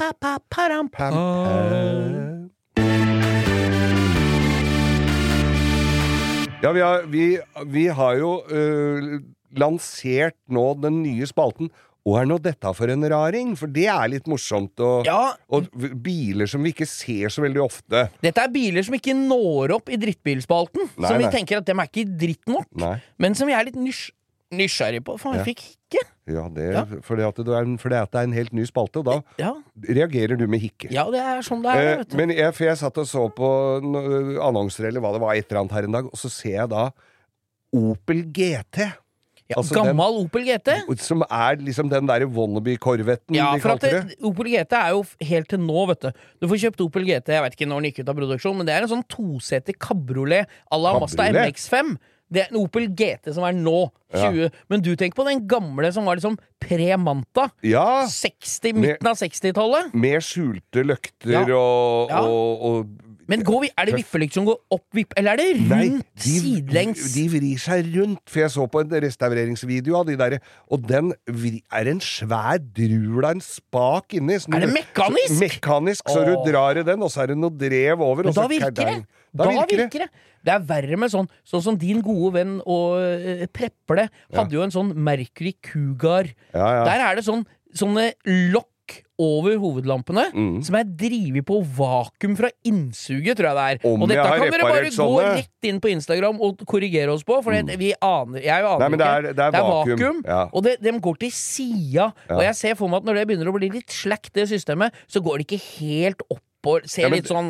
Speaker 9: Ja, vi har, vi, vi har jo uh, lansert nå den nye spalten. Og er nå dette for en raring? For det er litt morsomt. Og,
Speaker 10: ja.
Speaker 9: og biler som vi ikke ser så veldig ofte.
Speaker 10: Dette er biler som ikke når opp i drittbilspalten. Nei, som vi nei. tenker at de er ikke dritt nok.
Speaker 9: Nei.
Speaker 10: Men som vi er litt nys nysgjerrig på. Faen, jeg
Speaker 9: ja.
Speaker 10: fikk hikke.
Speaker 9: Ja, det er
Speaker 10: ja.
Speaker 9: fordi at det er, en, fordi at det er en helt ny spalte, og da
Speaker 10: ja.
Speaker 9: reagerer du med hikke.
Speaker 10: Ja, det er sånn det er.
Speaker 9: Eh, men jeg, for jeg satt og så på annonser, eller hva det var, et eller annet her en dag, og så ser jeg da Opel G T.
Speaker 10: Ja,
Speaker 9: altså
Speaker 10: gammel
Speaker 9: den,
Speaker 10: Opel G T.
Speaker 9: Som er liksom den der wannabe-korvetten
Speaker 10: ja,
Speaker 9: de kalte det.
Speaker 10: det. Opel G T er jo helt til nå, vet du. Du får kjøpt Opel G T, jeg vet ikke når den gikk ut av produksjon, men det er en sånn toseter kabriolet à la Mazda M X fem. Det er en Opel G T som er nå, tjue. Ja. Men du tenker på den gamle som var liksom pre-Manta.
Speaker 9: Ja.
Speaker 10: seksti, midten av sekstitallet.
Speaker 9: Med skjulte løkter
Speaker 10: ja.
Speaker 9: og,
Speaker 10: ja.
Speaker 9: og, og
Speaker 10: Men går vi, er det vippelykt som går opp, vipp, eller er det rundt, Nei, de, sidelengs?
Speaker 9: De vrir seg rundt, for jeg så på en restaureringsvideo av de der, og den er en svær drul av en spak inni.
Speaker 10: Er det mekanisk?
Speaker 9: Så, mekanisk, så du drar i den, og så er det noe drev over.
Speaker 10: Men da virker det. Da, da virker, virker det. Det er verre med sånn, sånn som din gode venn og uh, Preple hadde ja. jo en sånn Mercury Cougar.
Speaker 9: Ja, ja.
Speaker 10: Der er det sånn, sånne lokk over hovedlampene, mm. som er drivet på vakuum fra innsuget, tror jeg det er.
Speaker 9: Om
Speaker 10: og dette kan dere bare
Speaker 9: sånne...
Speaker 10: gå rett inn på Instagram og korrigere oss på, for mm. vi aner, jeg aner
Speaker 9: Nei, men det er, det er,
Speaker 10: det er
Speaker 9: vakuum,
Speaker 10: vakuum
Speaker 9: ja.
Speaker 10: og det, de går til sida, ja. og jeg ser for meg at når det begynner å bli litt slakt, det systemet, så går det ikke helt opp og ser ja, men, litt sånn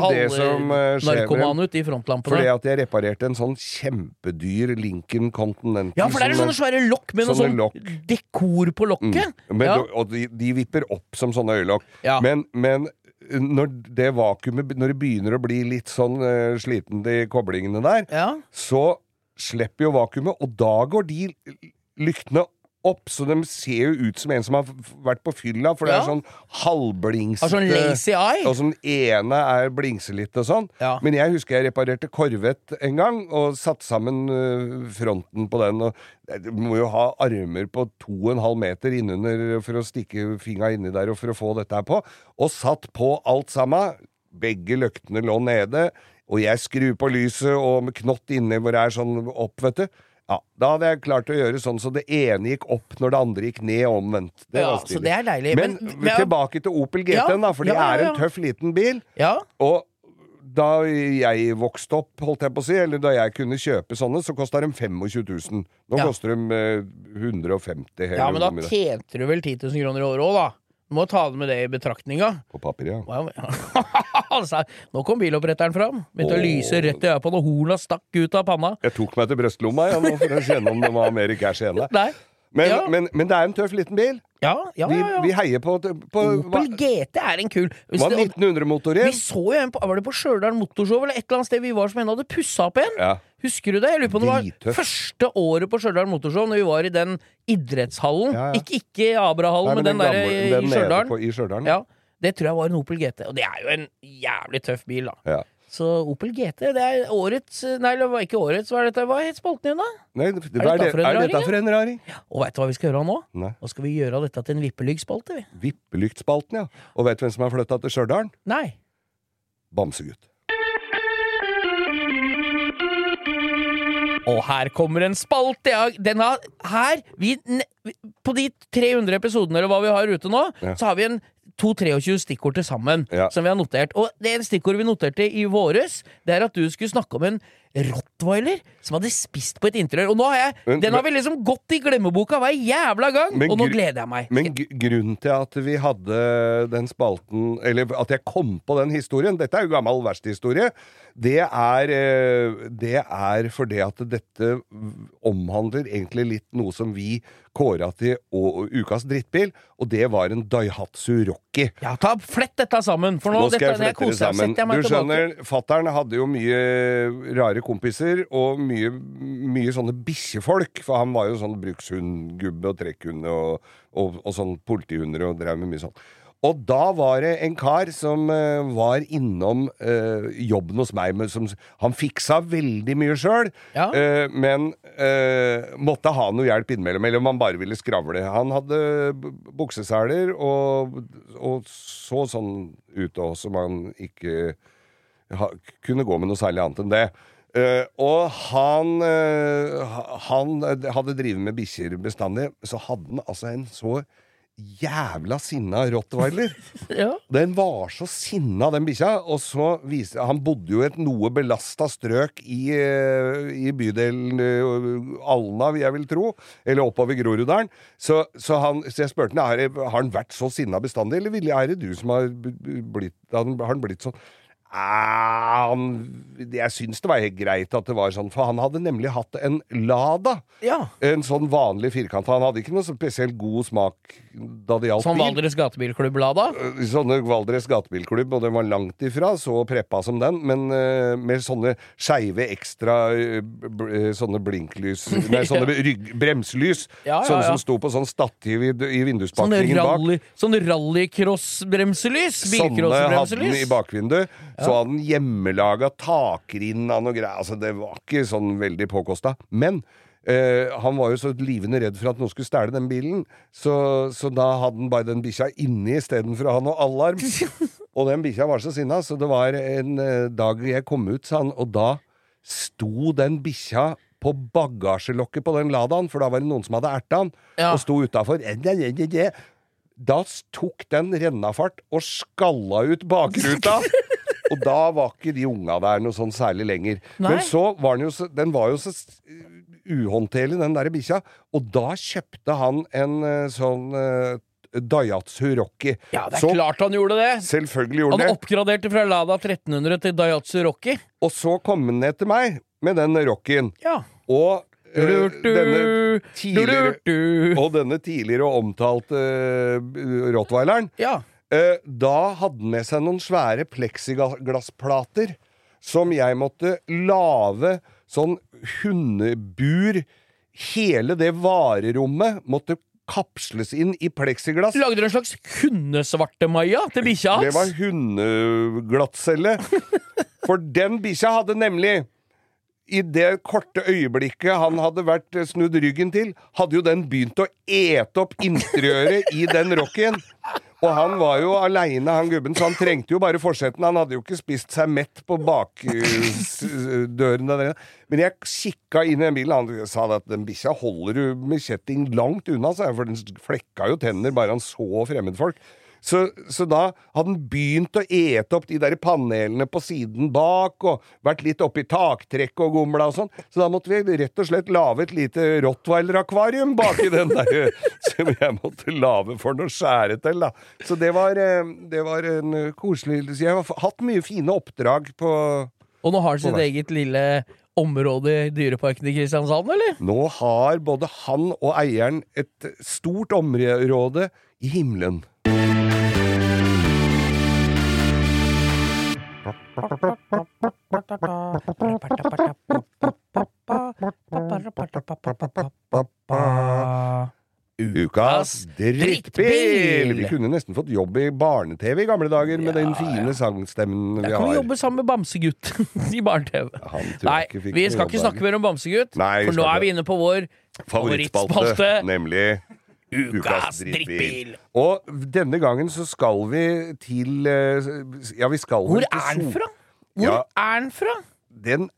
Speaker 10: halv-narkoman ut i frontlampene.
Speaker 9: Fordi at jeg reparerte en sånn kjempedyr Lincoln Continental.
Speaker 10: Ja, for det er sånne svære lokk med noe sånn lokk. Dekor på lokket.
Speaker 9: Mm. Men,
Speaker 10: ja.
Speaker 9: Og de, de vipper opp som sånne øyelokk.
Speaker 10: Ja.
Speaker 9: Men, men når det vakuumet, når det begynner å bli litt sånn uh, sliten de koblingene der,
Speaker 10: ja.
Speaker 9: så slipper jo vakuumet, og da går de lyktene opp, så de ser jo ut som en som har vært på fylla, for ja. det er sånn halvblingsete.
Speaker 10: Sånn lazy eye.
Speaker 9: Og sånn ene er blingselitt og sånn.
Speaker 10: Ja.
Speaker 9: Men jeg husker jeg reparerte Corvette en gang, og satt sammen uh, fronten på den, og du må jo ha armer på to og en halv meter innunder for å stikke finga inni der og for å få dette her på, og satt på alt sammen. Begge løktene lå nede, og jeg skrur på lyset, og med knott inne hvor det er sånn opp, vet du. Ja, da hadde jeg klart å gjøre sånn så det ene gikk opp når det andre gikk ned omvendt. Det
Speaker 10: ja,
Speaker 9: var stilig.
Speaker 10: Så det er deilig.
Speaker 9: Men, men ja. tilbake til Opel G T-en da, for det ja, ja, ja. er en tøff liten bil.
Speaker 10: Ja.
Speaker 9: Og da jeg vokste opp, holdt jeg på å si, eller da jeg kunne kjøpe sånne, så kostet de tjuefem tusen. Nå ja. koster de eh, hundre og femti.
Speaker 10: Ja, men da tjente du vel ti tusen kroner i året også, da. Du må ta det med det i betraktninga.
Speaker 9: På papir, ja.
Speaker 10: altså, nå kom biloppretteren fram. Begynte å lyse rett i øyne når horna stakk ut av panna.
Speaker 9: Jeg tok meg til brøstlomma, ja, nå for å kjenne om det var mer cash igjen.
Speaker 10: Nei.
Speaker 9: Men,
Speaker 10: ja.
Speaker 9: men, men det er en tøff liten bil.
Speaker 10: Ja, ja, ja, ja.
Speaker 9: Vi, vi heier på, på
Speaker 10: Opel G T er en kul.
Speaker 9: Det var nitten hundre-motor igjen.
Speaker 10: Vi så jo en på, var det på Stjørdal Motorshow, eller et eller annet sted vi var som en hadde pusset opp en?
Speaker 9: Ja.
Speaker 10: Husker du det? Jeg lurer på om det var
Speaker 9: Dritøff.
Speaker 10: Første året på Stjørdal Motorshow, når vi var i den idrettshallen.
Speaker 9: Ja, ja.
Speaker 10: Ikke, ikke Abrahallen, men den, den der i, i Stjørdal.
Speaker 9: I Stjørdal.
Speaker 10: Ja, det tror jeg var en Opel G T, og det er jo en jævlig tøff bil, da.
Speaker 9: Ja.
Speaker 10: Så Opel G T, det er årets Nei, det var ikke årets, hva er dette? Hva het spalten din, da?
Speaker 9: Nei, det, det, er, det, er dette for en raring?
Speaker 10: Ja. Og vet du hva vi skal gjøre nå?
Speaker 9: Nei.
Speaker 10: Nå skal vi gjøre dette til en vippelyggspalte, vi.
Speaker 9: Vippelyktspalten, ja. Og vet du hvem som har flyttet til Stjørdal?
Speaker 10: Nei.
Speaker 9: Bamsegutt.
Speaker 10: Og her kommer en spalte, ja. Den har, her, vi, på de tre hundre episodene, eller hva vi har ute nå, ja. så har vi en to tjuetre stikkord til sammen,
Speaker 9: ja.
Speaker 10: som vi har notert. Og det stikkordet vi noterte i våres, det er at du skulle snakke om en rottweiler som hadde spist på et interiør. Og nå har jeg, men, den har vi liksom gått i glemmeboka hver jævla gang, og nå gleder jeg meg.
Speaker 9: Men grunnen til at vi hadde den spalten, eller at jeg kom på den historien, dette er jo gammel versthistorie, det er, det er fordi at dette omhandler egentlig litt noe som vi kåret til ukas drittbil, og det var en Daihatsu Rocky.
Speaker 10: Ja, ta flett dette sammen, for nå,
Speaker 9: nå skal
Speaker 10: dette,
Speaker 9: jeg flette det sammen. Du skjønner, fatteren hadde jo mye rare kompiser, og mye, mye sånne bikkjefolk, for han var jo sånn brukshundgubbe og trekkhund og, og, og sånn politihunder og drev med mye sånn. Og da var det en kar som uh, var innom uh, jobben hos meg, men som, han fiksa veldig mye selv,
Speaker 10: ja.
Speaker 9: uh, men uh, måtte ha noe hjelp innimellom, eller om han bare ville skravle. Han hadde bukseseler og, og så sånn ut også, som han ikke ha, kunne gå med noe særlig annet enn det. Uh, og han, uh, han hadde drivet med bikkjer bestandig, så hadde han altså en så jævla sinna rottweiler.
Speaker 10: Ja.
Speaker 9: Den var så sinna, den bikkja, og så viste han bodde jo et noe belasta strøk i, i bydelen Alna, vil jeg vil tro, eller oppover Groruddalen. Så, så, han, så jeg spurte han, har han vært så sinna bestandig, eller er det du som har blitt, har han blitt sånn? Ah, han, jeg syns det var helt greit at det var sånn, for han hadde nemlig hatt en Lada.
Speaker 10: Ja.
Speaker 9: En sånn vanlig firkant. Han hadde ikke noe spesielt god smak da det gjaldt
Speaker 10: sånn
Speaker 9: bil.
Speaker 10: Sånn Valdres gatebilklubb Lada?
Speaker 9: Sånne Valdres gatebilklubb, og den var langt ifra så preppa som den, men uh, med sånne skeive ekstra uh, b- sånne blinklys, nei, sånne rygg, bremselys,
Speaker 10: ja, ja, ja.
Speaker 9: sånne som sto på sånn stativ i, i vinduspakningen bak.
Speaker 10: Sånne rallycross-bremselys?
Speaker 9: Sånne hadde den i bakvinduet. Ja. Så hadde den hjemmelaga takrinn av noe greier. Altså, det var ikke sånn veldig påkosta. Men eh, han var jo så livende redd for at noen skulle stjele den bilen, så, så da hadde han bare den bikkja inni i stedet for å ha noe alarm. Og den bikkja var så sinna, så det var en eh, dag jeg kom ut, sa han, og da sto den bikkja på bagasjelokket på den Ladaen, for da var det noen som hadde erta han, ja. Og sto utenfor. Da tok den rennafart og skalla ut bakruta. Og da var ikke de unga der noe sånn særlig lenger. Nei. Men så var den jo så, den var jo så uhåndterlig, den der bikkja. Og da kjøpte han en sånn uh, Daihatsu Rocky.
Speaker 10: Ja, det er
Speaker 9: så,
Speaker 10: klart han gjorde det.
Speaker 9: Selvfølgelig gjorde
Speaker 10: han
Speaker 9: det.
Speaker 10: Han oppgraderte fra Lada tretten hundre til Daihatsu Rocky.
Speaker 9: Og så kom han ned til meg med den Rockyen.
Speaker 10: Ja.
Speaker 9: Og Uh, denne tidligere, og denne tidligere omtalte uh, Rottweileren, ja. uh, da hadde han med seg noen svære plexiglassplater som jeg måtte lave sånn hundebur. Hele det varerommet måtte kapsles inn i plexiglass.
Speaker 10: Lagde du en slags hundesvartemaja til bikkja hans?
Speaker 9: Det var hundeglattcelle. For den bikkja hadde nemlig i det korte øyeblikket han hadde vært snudd ryggen til, hadde jo den begynt å ete opp interiøret i den Rockyen. Og han var jo alene, han gubben, så han trengte jo bare forsetten. Han hadde jo ikke spist seg mett på bakdøren der. Men jeg kikka inn i den bilen, han sa at den bikkja holder du med kjetting langt unna, for den flekka jo tenner bare han så fremmedfolk. Så, så da hadde han begynt å ete opp de der panelene på siden bak, og vært litt oppi taktrekk og gomla og sånn. Så da måtte vi rett og slett lave et lite Rottweiler-akvarium bak i den der, som jeg måtte lave for noe skjære til, da. Så det var, det var en koselig... Jeg har hatt mye fine oppdrag på...
Speaker 10: Og nå har han sitt eget lille område i dyreparken i Kristiansand, eller?
Speaker 9: Nå har både han og eieren et stort område i himmelen. Ukas drittbil! Vi kunne nesten fått jobb i barne-TV i gamle dager med ja, den fine sangstemmen vi har.
Speaker 10: Jeg kan jobbe sammen med Bamsegutt i barne-TV. Nei, vi skal ikke snakke mer om Bamsegutt, Nei, for nå er vi inne på vår favorittspalte,
Speaker 9: nemlig Ukas drittbil. Og denne gangen så skal vi til Ja, vi skal
Speaker 10: Hvor er den fra? Hvor ja, er den fra?
Speaker 9: Den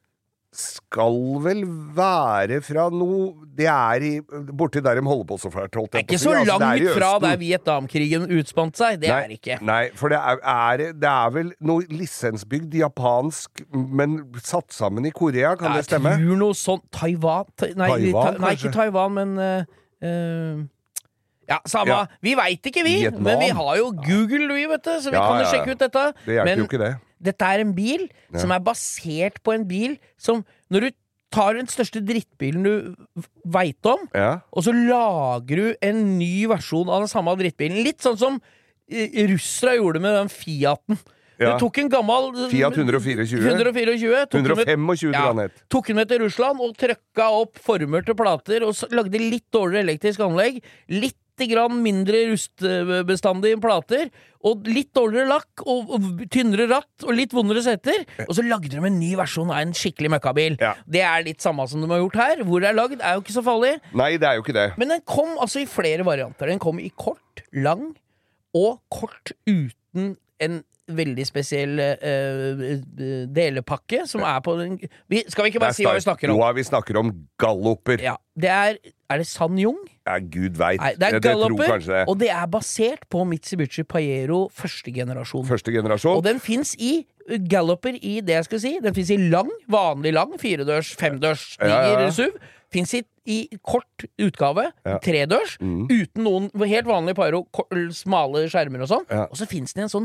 Speaker 9: skal vel være fra noe Det er i borti der de holder på så fælt.
Speaker 10: Det er ikke så langt altså, fra der Vietnamkrigen utspant seg. Det
Speaker 9: nei,
Speaker 10: er ikke.
Speaker 9: Nei, for det er, er, det er vel noe lisensbygd japansk, men satt sammen i Korea, kan
Speaker 10: jeg
Speaker 9: det stemme?
Speaker 10: Jeg tror noe sånn Taiwan ta, nei,
Speaker 9: Taiwan,
Speaker 10: ta, nei, ikke Taiwan, men uh, uh, ja, samme. Ja. Vi vet ikke, vi. Vietnam. Men vi har jo Google, vi, vet du, så vi ja, kan jo sjekke ut dette.
Speaker 9: Det hjelper
Speaker 10: men
Speaker 9: jo ikke det.
Speaker 10: Dette er en bil ja. som er basert på en bil som, når du tar den største drittbilen du vet om, ja. og så lager du en ny versjon av den samme drittbilen. Litt sånn som uh, russere gjorde med den Fiaten. Ja. Du tok en gammel
Speaker 9: Fiat one twenty-four
Speaker 10: one twenty-four
Speaker 9: tok one twenty-five
Speaker 10: ja, tok den med til Russland og trøkka opp former til plater og lagde litt dårligere elektrisk anlegg, litt grann mindre rustbestandige plater og litt dårligere lakk og, og tynnere ratt og litt vondere setter, og så lagde de en ny versjon av en skikkelig møkkabil. Ja. Det er litt samme som de har gjort her. Hvor det er lagd er jo ikke så farlig.
Speaker 9: Nei, det er jo ikke det.
Speaker 10: Men den kom altså i flere varianter. Den kom i kort, lang og kort uten en veldig spesiell uh, delepakke som er på den vi, Skal vi ikke bare si hva vi snakker om?
Speaker 9: Jo, vi snakker om galloper.
Speaker 10: Ja, det er Er det Sanyong?
Speaker 9: Ja, Gud veit.
Speaker 10: Nei, det er galloper, det. Og det er basert på Mitsubishi Pajero første generasjon.
Speaker 9: Første generasjon.
Speaker 10: Og den finnes i galloper i det jeg skal si. Den finnes i lang, vanlig lang, firedørs, femdørs, diger ja, ja. S U V. Finnes i, i kort utgave, ja. tredørs, mm. uten noen helt vanlig Pajero, smale skjermer og sånn. Ja. Og så finnes det en sånn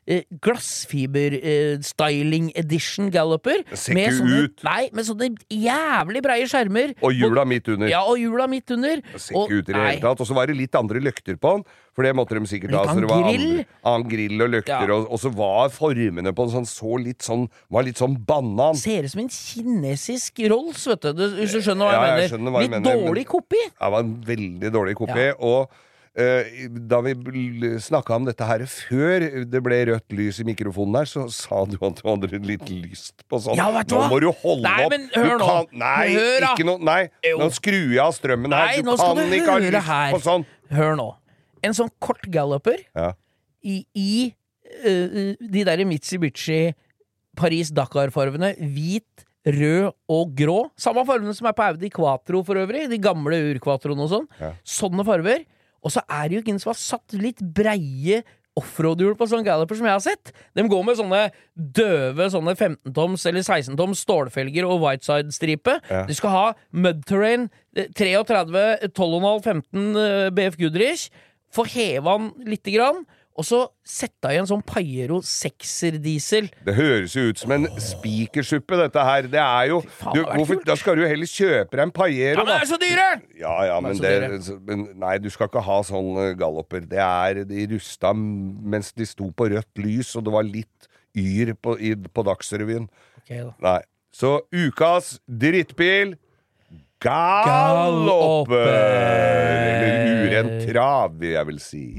Speaker 10: eh, glassfiber eh, styling edition galloper.
Speaker 9: Ser
Speaker 10: med
Speaker 9: ikke
Speaker 10: sånne,
Speaker 9: ut.
Speaker 10: Nei, med sånne jævlig breie skjermer.
Speaker 9: Og hjula midt under.
Speaker 10: Ja, og hjula midt under.
Speaker 9: Det ser ikke ut i det hele tatt. Og så var det litt andre løkter på den, for det måtte de sikkert ha.
Speaker 10: Litt
Speaker 9: Så det var
Speaker 10: grill.
Speaker 9: andre, annen grill og løkter,
Speaker 10: Ja.
Speaker 9: og, og så var formene på den sånn, så litt sånn, var litt sånn banan.
Speaker 10: Ser ut som en kinesisk Rolls, vet du, det, hvis du skjønner hva
Speaker 9: Ja,
Speaker 10: jeg
Speaker 9: jeg
Speaker 10: mener.
Speaker 9: skjønner hva jeg
Speaker 10: Litt
Speaker 9: mener,
Speaker 10: dårlig
Speaker 9: men-
Speaker 10: kopi.
Speaker 9: Det var en veldig dårlig kopi,
Speaker 10: Ja.
Speaker 9: og eh, da vi snakket om dette her før det ble rødt lys i mikrofonen her, så sa du at du hadde litt lyst på sånn.
Speaker 10: Ja, vet du
Speaker 9: Nå
Speaker 10: hva?
Speaker 9: må du holde
Speaker 10: Nei,
Speaker 9: opp.
Speaker 10: men hør
Speaker 9: Du
Speaker 10: nå.
Speaker 9: kan- Nei,
Speaker 10: Hør da.
Speaker 9: ikke noe, nei.
Speaker 10: Jo.
Speaker 9: Nå skrur jeg av strømmen her.
Speaker 10: Nei,
Speaker 9: Du
Speaker 10: nå skal
Speaker 9: kan
Speaker 10: du
Speaker 9: ikke ha
Speaker 10: høre
Speaker 9: lyst
Speaker 10: her.
Speaker 9: på sånn.
Speaker 10: Hør nå. En sånn kort galloper
Speaker 9: Ja.
Speaker 10: i, i uh, de der Mitsubishi Paris-Dakar-farvene, hvit, rød og grå. Samme farvene som er på Audi Quattro for øvrig, de gamle urquattroene og sånn.
Speaker 9: Ja.
Speaker 10: Sånne farver. Og så er det jo ingen som har satt litt breie offroad-hjul på sånne galloper som jeg har sett. De går med sånne døve sånne femten-toms eller seksten-toms stålfelger og whiteside-stripe.
Speaker 9: Ja.
Speaker 10: Du skal ha mudterrain treogtretti, tolv komma fem, femten B F Goodrich. Få heva den lite grann. Og så sette i en sånn Pajero sekser-diesel.
Speaker 9: Det høres jo ut som en spikersuppe, dette her. Det er jo
Speaker 10: faen,
Speaker 9: du,
Speaker 10: det var
Speaker 9: hvorfor,
Speaker 10: kult.
Speaker 9: Da skal du jo heller kjøpe deg en Pajero,
Speaker 10: Ja, men
Speaker 9: da.
Speaker 10: det er så dyre!
Speaker 9: Ja, ja, men,
Speaker 10: så
Speaker 9: det, så- men Nei, du skal ikke ha sånne galloper. Det er De rusta mens de sto på rødt lys, og det var litt yr på, i, på Dagsrevyen.
Speaker 10: Ok, da.
Speaker 9: Nei. Så ukas drittbil Galloper! Eller urent trav, vil jeg vel si.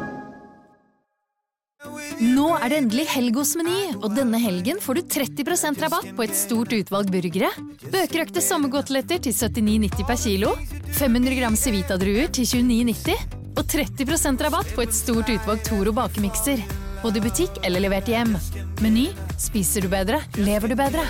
Speaker 11: Nå er det endelig helg hos Meny, og denne helgen får du tretti prosent rabatt på et stort utvalg burgere. Bøkerøkte sommergåteletter til syttini nitti per kilo, fem hundre gram Civita-druer til tjueni nitti, og tretti prosent rabatt på et stort utvalg Toro bakemikser. Både i butikk eller levert hjem. Meny, spiser du bedre, lever du bedre.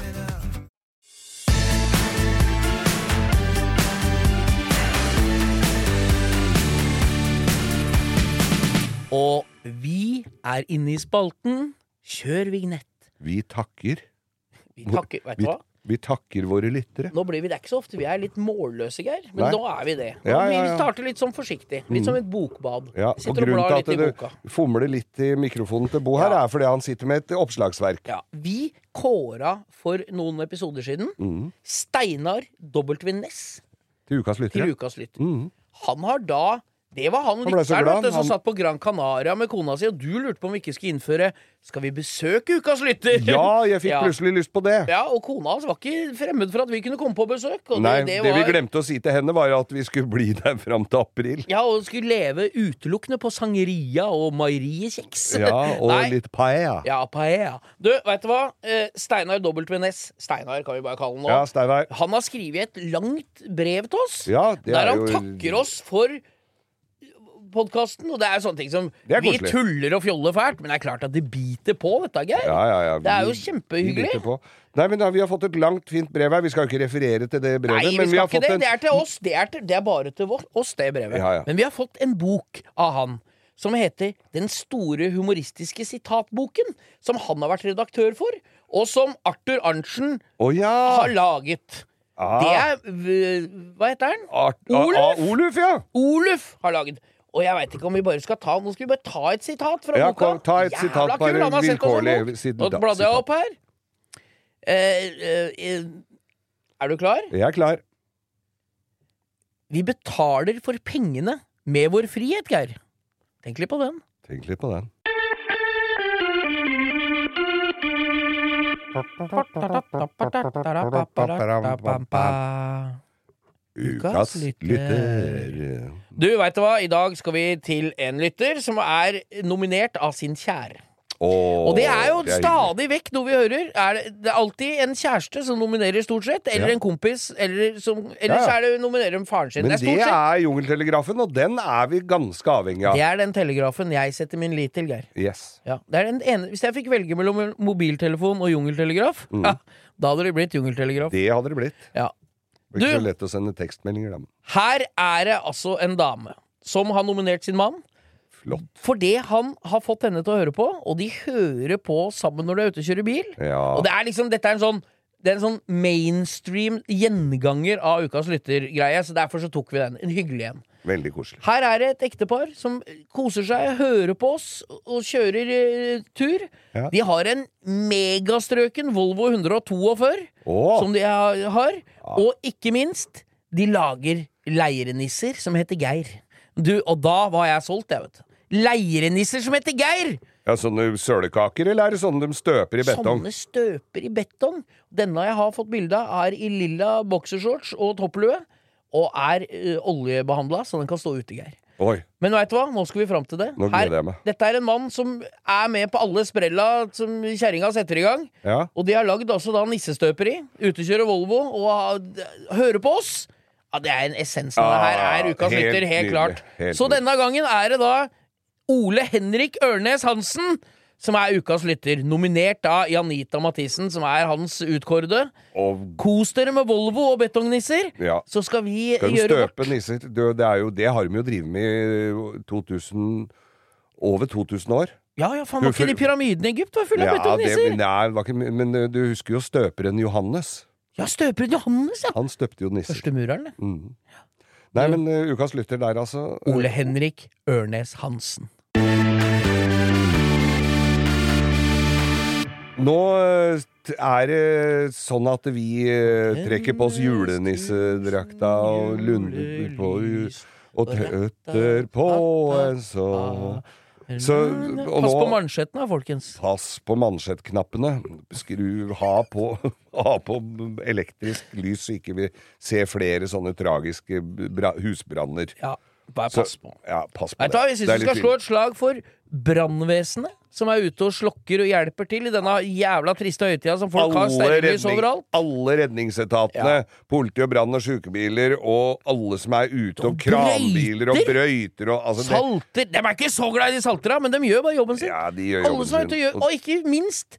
Speaker 10: Og vi er inne i spalten. Kjør vignett.
Speaker 9: Vi takker.
Speaker 10: Vi takker, vet du
Speaker 9: Vi,
Speaker 10: hva?
Speaker 9: vi takker våre lyttere.
Speaker 10: Nå blir vi det ikke så ofte. Vi er litt målløse, Geir. Men
Speaker 9: Nei.
Speaker 10: nå er vi det. Nå,
Speaker 9: Ja, ja, ja.
Speaker 10: Vi starter litt sånn forsiktig. Litt som et bokbad.
Speaker 9: Ja,
Speaker 10: Vi
Speaker 9: og
Speaker 10: sitter og
Speaker 9: grunnen
Speaker 10: blar litt
Speaker 9: til
Speaker 10: i
Speaker 9: at
Speaker 10: boka.
Speaker 9: du fomler litt i mikrofonen til Bo her,
Speaker 10: Ja.
Speaker 9: er fordi han sitter med et oppslagsverk.
Speaker 10: Ja, vi kåra for noen episoder siden
Speaker 9: Mm.
Speaker 10: Steinar W. Ness
Speaker 9: Til ukas lyttere.
Speaker 10: til ukas lytter.
Speaker 9: Mm.
Speaker 10: Han har da Det var han,
Speaker 9: Han ble så
Speaker 10: lytteren,
Speaker 9: glad,
Speaker 10: vet du, som
Speaker 9: han-
Speaker 10: satt på Gran Canaria med kona si, og du lurte på om vi ikke skulle innføre Skal vi besøke ukas lytter?
Speaker 9: Ja, jeg fikk
Speaker 10: Ja.
Speaker 9: plutselig lyst på det.
Speaker 10: Ja, og kona hans var ikke fremmed for at vi kunne komme på besøk. Og
Speaker 9: Nei,
Speaker 10: det,
Speaker 9: det,
Speaker 10: det var,
Speaker 9: vi glemte å si til henne, var at vi skulle bli der fram til april.
Speaker 10: Ja, og skulle leve utelukkende på sangeria og meieriekjeks.
Speaker 9: Ja, og
Speaker 10: Nei.
Speaker 9: litt paella.
Speaker 10: Ja, paella. Du, vet du hva? Eh, Steinar W. Ness, Steinar kan vi bare kalle han nå.
Speaker 9: Ja, Steinar.
Speaker 10: Han har skrevet et langt brev til oss,
Speaker 9: Ja, det
Speaker 10: der
Speaker 9: er
Speaker 10: han
Speaker 9: jo
Speaker 10: takker oss for podkasten. Og det er sånne ting som
Speaker 9: Det er
Speaker 10: vi
Speaker 9: koselig.
Speaker 10: tuller og fjoller fælt, men det er klart at det biter på, dette, Geir.
Speaker 9: Ja, ja, ja.
Speaker 10: Det er jo
Speaker 9: Vi-
Speaker 10: kjempehyggelig.
Speaker 9: vi biter på. Nei, men da, vi har fått et langt, fint brev her. Vi skal jo ikke referere til det brevet.
Speaker 10: Nei, vi
Speaker 9: men
Speaker 10: skal
Speaker 9: har
Speaker 10: ikke
Speaker 9: fått
Speaker 10: det.
Speaker 9: en...
Speaker 10: Det er til oss. Det er, til, det er bare til vår- oss, det brevet.
Speaker 9: Ja, ja.
Speaker 10: Men vi har fått en bok av han som heter Den store humoristiske sitatboken, som han har vært redaktør for, og som Arthur Arntzen
Speaker 9: Å ja!
Speaker 10: har laget.
Speaker 9: Ah.
Speaker 10: Det er v- Hva heter han?
Speaker 9: Art,
Speaker 10: Oluf.
Speaker 9: Ah, ah, Oluf, ja!
Speaker 10: Oluf har laget. Og jeg veit ikke om vi bare skal ta Nå skal vi bare ta et sitat fra
Speaker 9: Ja,
Speaker 10: boka.
Speaker 9: kom, ta et sitat,
Speaker 10: Jævla
Speaker 9: bare
Speaker 10: kul, han har sett oss en
Speaker 9: vilkårlig
Speaker 10: bok.
Speaker 9: siden
Speaker 10: Nå
Speaker 9: da-
Speaker 10: bladde jeg
Speaker 9: sitat.
Speaker 10: opp her. Eh, eh, eh, er du klar?
Speaker 9: Jeg er klar.
Speaker 10: Vi betaler for pengene med vår frihet, Geir. Tenk litt på den.
Speaker 9: Tenk litt på den. Ukas lytter.
Speaker 10: Du, vet du hva? I dag skal vi til en lytter som er nominert av sin kjære.
Speaker 9: Åh,
Speaker 10: Og det er jo
Speaker 9: det er
Speaker 10: stadig vekk noe vi hører. Er det, det er alltid en kjæreste som nominerer, stort sett. Eller
Speaker 9: Ja.
Speaker 10: en kompis. Eller, som, eller
Speaker 9: Ja, ja.
Speaker 10: så er det nominerer de faren sin.
Speaker 9: Men
Speaker 10: det er stort
Speaker 9: det
Speaker 10: sett.
Speaker 9: er Jungeltelegrafen, og den er vi ganske avhengig av.
Speaker 10: Det er den telegrafen jeg setter min lit til, Geir.
Speaker 9: Yes.
Speaker 10: Ja, det er den ene. Hvis jeg fikk velge mellom mobiltelefon og jungeltelegraf,
Speaker 9: Mm.
Speaker 10: ja, da hadde det blitt jungeltelegraf.
Speaker 9: Det hadde det blitt.
Speaker 10: Ja.
Speaker 9: Det er ikke
Speaker 10: Du-
Speaker 9: så lett å sende tekstmeldinger, da.
Speaker 10: Her er det altså en dame som har nominert sin mann.
Speaker 9: Flott.
Speaker 10: Fordi han har fått henne til å høre på, og de hører på sammen når de er ute og kjører bil.
Speaker 9: Ja.
Speaker 10: Og det er liksom, dette er en sånn Det er en sånn mainstream gjenganger av ukas lyttergreie, så derfor så tok vi den. En hyggelig en.
Speaker 9: Veldig koselig.
Speaker 10: Her er det et ektepar som koser seg, hører på oss og kjører eh, tur.
Speaker 9: Ja.
Speaker 10: De har en megastrøken Volvo one twenty-four
Speaker 9: Åh.
Speaker 10: som de har, har. Og ikke minst, de lager leirenisser som heter Geir. Du, og da var jeg solgt, jeg vet. Leirenisser som heter Geir!
Speaker 9: Ja, sånne sølekaker, eller er det sånne de støper i betong?
Speaker 10: Sånne støper i betong. Denne jeg har fått bilde av er i lilla boksershorts og topplue, og er uh, oljebehandlet, så den kan stå ute, Geir.
Speaker 9: Oi.
Speaker 10: Men vet du hva? Nå skal vi fram til det.
Speaker 9: Nå gleder jeg meg.
Speaker 10: Dette er en mann som er med på alle sprella som kjerringa setter i gang.
Speaker 9: Ja.
Speaker 10: Og de har lagd også da nissestøperi, utekjører Volvo, og har, hører på oss. Ja, det er en essens av det her, er ukas
Speaker 9: helt
Speaker 10: lytter, helt
Speaker 9: nydelig,
Speaker 10: klart.
Speaker 9: helt
Speaker 10: Så
Speaker 9: nydelig.
Speaker 10: denne gangen er det da Ole Henrik Ørnes Hansen som er ukas lytter, nominert av Janita Mathisen, som er hans utkårede.
Speaker 9: Og
Speaker 10: Kos dere med Volvo og betongnisser,
Speaker 9: ja.
Speaker 10: så skal vi
Speaker 9: Skal de
Speaker 10: gjøre
Speaker 9: støpe
Speaker 10: vårt.
Speaker 9: nisser? Det, det, er jo, det har de jo drivet med i to tusen, over to tusen år.
Speaker 10: Ja, ja, faen, var ikke de pyramidene i Egypt var fulle av
Speaker 9: Ja,
Speaker 10: betongnisser?
Speaker 9: det, nei, det var ikke, men uh, du husker jo støperen Johannes.
Speaker 10: Ja, støperen Johannes, ja.
Speaker 9: Han støpte jo nisser.
Speaker 10: Første mureren, det.
Speaker 9: Mm. Nei, men uh, ukas lytter der, altså.
Speaker 10: Ole Henrik Ørnes Hansen.
Speaker 9: Nå uh, er det sånn at vi uh, trekker på oss julenissedrakta og lunder på og tøtter på en så Så, og
Speaker 10: Pass
Speaker 9: nå,
Speaker 10: på mansjettene, folkens.
Speaker 9: Pass på mansjettknappene. Skru, ha på, ha på elektrisk lys, så ikke vi ser flere sånne tragiske bra, husbranner.
Speaker 10: Ja, bare pass på.
Speaker 9: Så, ja, pass på
Speaker 10: Vet du hva, jeg synes
Speaker 9: Det er
Speaker 10: vi skal
Speaker 9: litt
Speaker 10: slå et slag for brannvesenet, som er ute og slokker og hjelper til i denne jævla triste høytida som folk har stearinlys overalt.
Speaker 9: Alle redningsetatene,
Speaker 10: Ja.
Speaker 9: politi og brann og sykebiler, og alle som er ute, og kranbiler og brøyter og altså, det,
Speaker 10: Salter! De er ikke så glad i de saltera, men de gjør bare jobben sin.
Speaker 9: ja, de gjør
Speaker 10: Alle
Speaker 9: jobben
Speaker 10: som er ute og
Speaker 9: sin.
Speaker 10: gjør, og ikke minst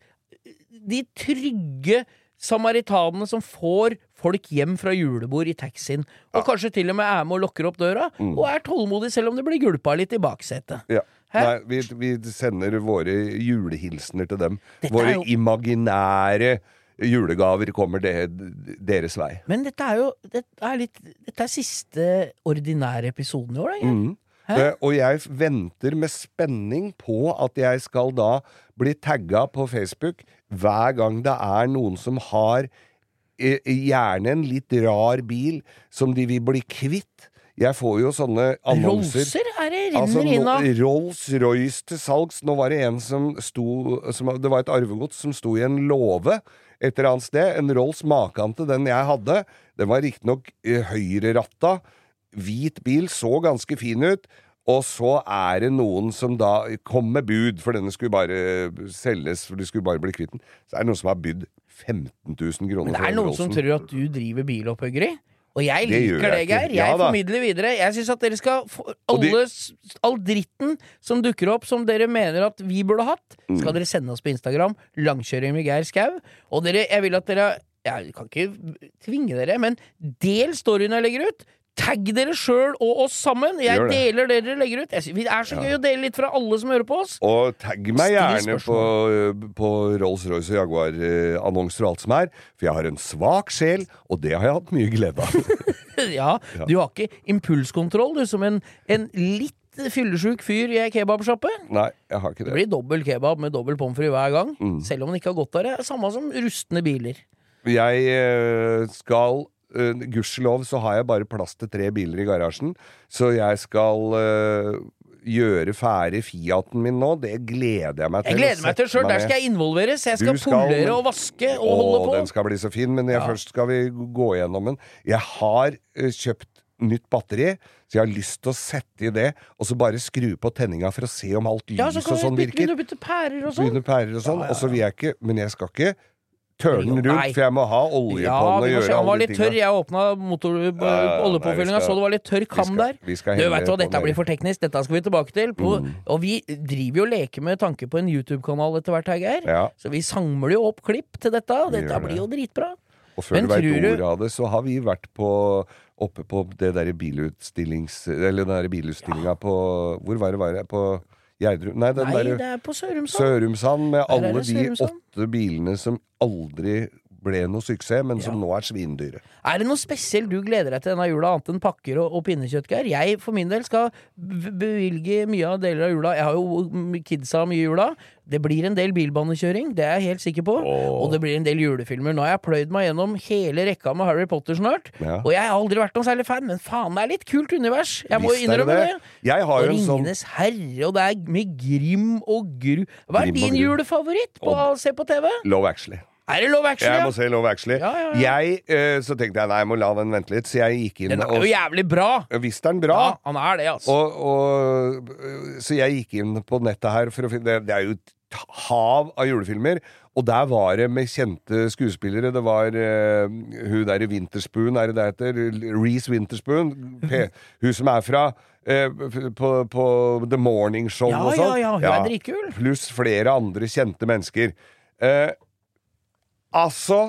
Speaker 10: de trygge samaritanene som får folk hjem fra julebord i taxien, og kanskje til og med er med og lokker opp døra,
Speaker 9: Mm.
Speaker 10: og er tålmodig selv om det blir gulpa litt i baksetet.
Speaker 9: Ja.
Speaker 10: Hæ?
Speaker 9: Nei, vi, vi sender våre julehilsener til dem.
Speaker 10: Dette
Speaker 9: Våre
Speaker 10: er jo-
Speaker 9: imaginære julegaver kommer de, deres vei.
Speaker 10: Men dette er jo dette er, litt, dette er siste ordinære episoden i år, da. Geir.
Speaker 9: Mm.
Speaker 10: Hæ?
Speaker 9: Eh, og jeg venter med spenning på at jeg skal da bli tagga på Facebook hver gang det er noen som har eh, gjerne en litt rar bil som de vil bli kvitt. Jeg får jo sånne annonser.
Speaker 10: Rollser er det renner
Speaker 9: Altså,
Speaker 10: inn av.
Speaker 9: nå- Rolls-Royce til salgs. Nå var det en som sto som, Det var et arvegods som sto i en låve et eller annet sted. En Rolls maken til den jeg hadde. Den var riktignok eh, høyreratta. Hvit bil, så ganske fin ut. Og så er det noen som da kom med bud, for denne skulle bare selges, for de skulle bare bli kvitt den. Så er det noen som har bydd femten tusen kroner
Speaker 10: Men det
Speaker 9: for
Speaker 10: er
Speaker 9: den
Speaker 10: noen som
Speaker 9: Rollsen.
Speaker 10: tror at du driver bilopphuggeri. Og jeg
Speaker 9: Det gjør
Speaker 10: liker det,
Speaker 9: jeg ikke.
Speaker 10: Geir. Jeg
Speaker 9: Ja da.
Speaker 10: formidler videre. Jeg syns at dere skal få
Speaker 9: Og de-
Speaker 10: alle, s- all dritten som dukker opp som dere mener at vi burde hatt,
Speaker 9: Mm.
Speaker 10: skal dere sende oss på Instagram. Langkjøring med Geir Skau. Og dere, jeg vil at dere Jeg kan ikke tvinge dere, men del storyen jeg legger ut. Tagg dere sjøl og oss sammen. Jeg
Speaker 9: Gjør det.
Speaker 10: deler det dere legger ut. Jeg synes, det er så gøy å dele litt fra alle som hører på oss.
Speaker 9: Og tagg meg
Speaker 10: Still
Speaker 9: gjerne på, på Rolls-Royce og Jaguar-annonser og alt som er, for jeg har en svak sjel, og det har jeg hatt mye glede av.
Speaker 10: Ja, du har ikke impulskontroll, du, som en, en litt fyllesjuk fyr i ei kebabsjappe.
Speaker 9: Nei, jeg har ikke
Speaker 10: Det
Speaker 9: det.
Speaker 10: blir dobbel kebab med dobbel pommes frites hver gang,
Speaker 9: Mm.
Speaker 10: selv om den ikke har godt av det. Samme som rustne biler.
Speaker 9: Jeg eh, skal uh, Gudskjelov så har jeg bare plass til tre biler i garasjen, så jeg skal eh, gjøre ferdig Fiaten min nå. Det gleder jeg meg til.
Speaker 10: Jeg gleder meg til sjøl. Der skal jeg involveres. Jeg skal
Speaker 9: Du skal-
Speaker 10: polere og vaske og holde
Speaker 9: Å,
Speaker 10: på.
Speaker 9: den skal bli så fin, men jeg,
Speaker 10: Ja.
Speaker 9: først skal vi gå gjennom den. Jeg har eh, kjøpt nytt batteri, så jeg har lyst til å sette i det, og så bare skru på tenninga for å se om alt lys
Speaker 10: Ja, så
Speaker 9: og
Speaker 10: kan
Speaker 9: sånn
Speaker 10: vi bytte,
Speaker 9: virker.
Speaker 10: begynne å bytte pærer og sånn.
Speaker 9: Begynne pærer og sånn,
Speaker 10: Ja, ja,
Speaker 9: og så vil jeg ikke, men jeg skal ikke tørne den rundt,
Speaker 10: Nei.
Speaker 9: for jeg må ha olje
Speaker 10: Ja,
Speaker 9: på den og
Speaker 10: vi må se.
Speaker 9: gjøre
Speaker 10: Han var
Speaker 9: alle de
Speaker 10: litt tørr.
Speaker 9: tinga.
Speaker 10: Jeg åpna motor,
Speaker 9: Ja,
Speaker 10: oljepåfyllinga,
Speaker 9: nei, vi skal-
Speaker 10: så det var litt tørr kam
Speaker 9: vi skal-
Speaker 10: der.
Speaker 9: vi skal
Speaker 10: Du
Speaker 9: helle
Speaker 10: vet hva,
Speaker 9: på
Speaker 10: dette
Speaker 9: mer.
Speaker 10: blir for teknisk. Dette skal vi tilbake til. På,
Speaker 9: Mm.
Speaker 10: Og vi driver jo og leker med tanke på en YouTube-kanal etter hvert, her, Geir.
Speaker 9: Ja.
Speaker 10: Så vi samler jo opp klipp til dette. og
Speaker 9: Vi
Speaker 10: Dette
Speaker 9: gjør
Speaker 10: blir
Speaker 9: det.
Speaker 10: jo dritbra.
Speaker 9: Og før
Speaker 10: Men
Speaker 9: du veit
Speaker 10: tror du-
Speaker 9: ordet av det, så har vi vært på oppe på det derre bilutstillings... Eller den derre bilutstillinga på Hvor var det, var det? På Gjerdrum? Nei, den
Speaker 10: Nei,
Speaker 9: derre
Speaker 10: det er på Sørumsand.
Speaker 9: Sørumsand med
Speaker 10: Der er
Speaker 9: alle
Speaker 10: det
Speaker 9: de
Speaker 10: Sørumsand.
Speaker 9: åtte bilene som aldri ble noe suksess, men som ja. nå er svindyre.
Speaker 10: Er det noe spesielt du gleder deg til denne jula, annet enn pakker og, og pinnekjøttgær? Jeg for min del skal bevilge mye av deler av jula. Jeg har jo kidsa mye jula. Det blir en del bilbanekjøring, det er jeg helt sikker på. Oh. Og det blir en del julefilmer. Nå har jeg pløyd meg gjennom hele rekka med Harry Potter snart. Ja. Og jeg har aldri vært noen særlig fan, men faen, det er litt kult univers. Jeg må
Speaker 9: Visst
Speaker 10: innrømme det. det.
Speaker 9: Jeg har
Speaker 10: og
Speaker 9: jo
Speaker 10: Ringenes sånn... herre, og det er med Grim og Gru. Hva er
Speaker 9: Grim
Speaker 10: din julefavoritt på å se på T V?
Speaker 9: Love Actually.
Speaker 10: Er det Love Actually?
Speaker 9: Jeg må se Love Actually. Ja, ja, ja. Jeg, uh, så tenkte jeg, nei, jeg må la den vente litt, så jeg gikk inn.
Speaker 10: Den er jo og... jævlig bra.
Speaker 9: Visst er den bra.
Speaker 10: Ja, han er det, altså.
Speaker 9: Og, og, så jeg gikk inn på nettet her, for å finne, det, det er jo et hav av julefilmer, og der var det med kjente skuespillere. Det var uh, hun der i Winterspoon, er det det heter? Reese Winterspoon. Hun som er fra uh, på, på The Morning Show
Speaker 10: ja,
Speaker 9: og sånn.
Speaker 10: Ja, ja, hun ja. er dritkul.
Speaker 9: Pluss flere andre kjente mennesker. Uh, altså,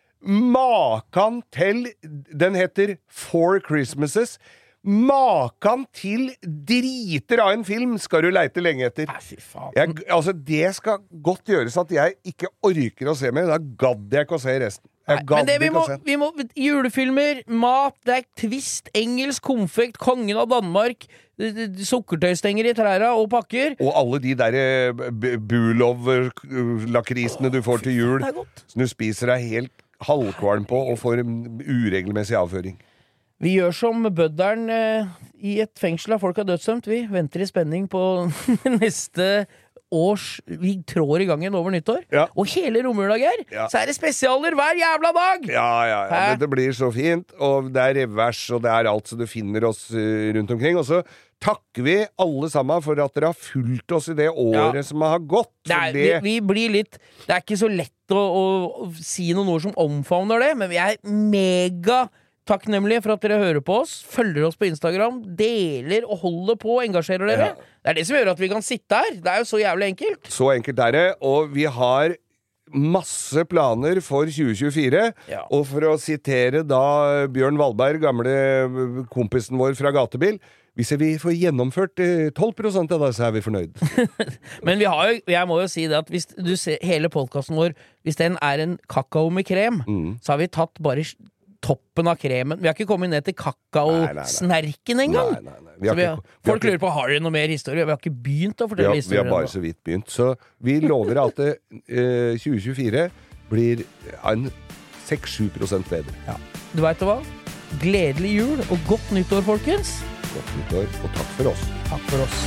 Speaker 9: makan til, den heter Four Christmases. Makan til driter av en film skal du leite lenge etter.
Speaker 10: Fy faen.
Speaker 9: Jeg, altså, det skal godt gjøres at jeg ikke orker å se mer. Da gadd jeg ikke å se resten.
Speaker 10: Nei, men det vi må, vi må julefilmer, mat, det er twist, engelsk, konfekt, kongen av Danmark, sukkertøystenger i træra og pakker.
Speaker 9: Og alle de der Bulov-lakrisene du får til jul, som du spiser deg helt halvkvalm på og får uregelmessig avføring.
Speaker 10: Vi gjør som bødderen eh, i et fengsel av folk har dødsdømt. Vi venter i spenning på neste års... Vi trår i gangen over nyttår. Ja. Og hele romjula, Geir, ja. så er det spesialer hver jævla dag!
Speaker 9: Ja, ja, ja. Det, det blir så fint. Og det er revers, og det er alt, så du finner oss uh, rundt omkring. Og så takker vi alle sammen for at dere har fulgt oss i det året ja. som har gått.
Speaker 10: Det er, det... Vi, vi blir litt... Det er ikke så lett å, å, å si noen ord som omfavner det, men vi er mega... takknemlige for at dere hører på oss, følger oss på Instagram, deler og holder på og engasjerer dere. Ja. Det er det som gjør at vi kan sitte her. Det er jo så jævlig enkelt.
Speaker 9: Så enkelt er det, og vi har masse planer for tjue tjuefire. Ja. Og for å sitere da Bjørn Valberg, gamle kompisen vår fra Gatebil, hvis vi får gjennomført tolv prosent av det, så er vi fornøyd.
Speaker 10: Men vi har jo, jeg må jo si det at hvis du ser hele podcasten vår, hvis den er en kakao med krem, mm. så har vi tatt bare toppen av kremen. Vi har ikke kommet ned til kakao-snerken engang. Nei, nei, nei. Vi har vi har, ikke, vi folk lurer på, har du noe mer historie? Vi har ikke begynt å fortelle
Speaker 9: vi har,
Speaker 10: historien.
Speaker 9: Vi har bare så vidt begynt. Så vi lover at det, uh, tjue tjuefire blir en seks til sju prosent bedre.
Speaker 10: Ja. Du vet hva? Gledelig jul og godt nyttår, folkens.
Speaker 9: Godt nyttår, og takk for oss.
Speaker 10: Takk for oss.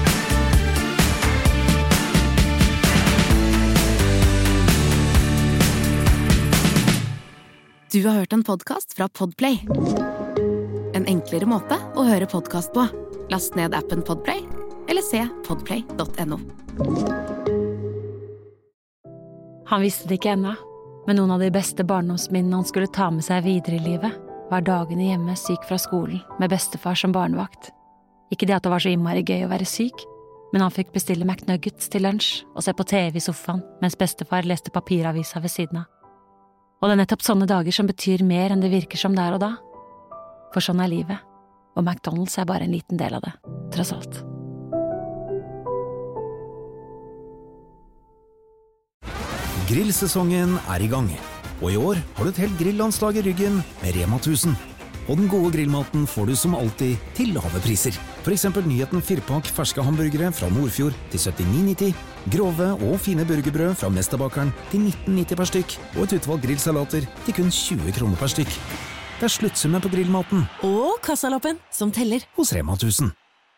Speaker 8: Du har hørt en podcast fra Podplay. En enklere måte å høre podcast på. Last ned appen Podplay, eller se podplay punktum no.
Speaker 12: Han visste det ikke ennå, men noen av de beste barndomsminnene han skulle ta med seg videre i livet, var dagene hjemme syk fra skolen, med bestefar som barnevakt. Ikke det at det var så innmari gøy å være syk, men han fikk bestille McNuggets til lunsj og se på T V i sofaen, mens bestefar leste papiravisa ved siden av. Og det er nettopp sånne dager som betyr mer enn det virker som der og da. For sånn er livet, og McDonald's er bare en liten del av det, tross alt.
Speaker 13: Grillsesongen er i gang, og i år har du et helt grillandslag i ryggen med Rema tusen. Og den gode grillmaten får du som alltid til lave priser. For eksempel nyheten firepakk ferske hamburgere fra Nordfjord til syttini nitti, grove og fine burgerbrød fra Mesterbakeren til nitten nitti per stykk, og et utvalg grillsalater til kun tjue kroner per stykk. Det er sluttsummen på grillmaten.
Speaker 14: Og kassalappen som teller.
Speaker 13: Hos Rema tusen.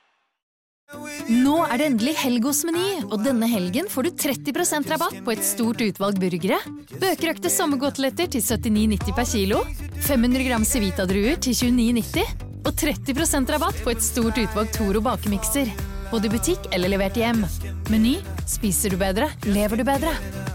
Speaker 11: Nå er det endelig helg hos Meny, og denne helgen får du tretti prosent rabatt på et stort utvalg burgere. Bøkerøkte sommergåteletter til syttini nitti per kilo, fem hundre gram Civita-druer til tjueni nitti, og tretti prosent rabatt på et stort utvalg Toro bakemikser. Både i butikk eller levert hjem. Meny, spiser du bedre, lever du bedre.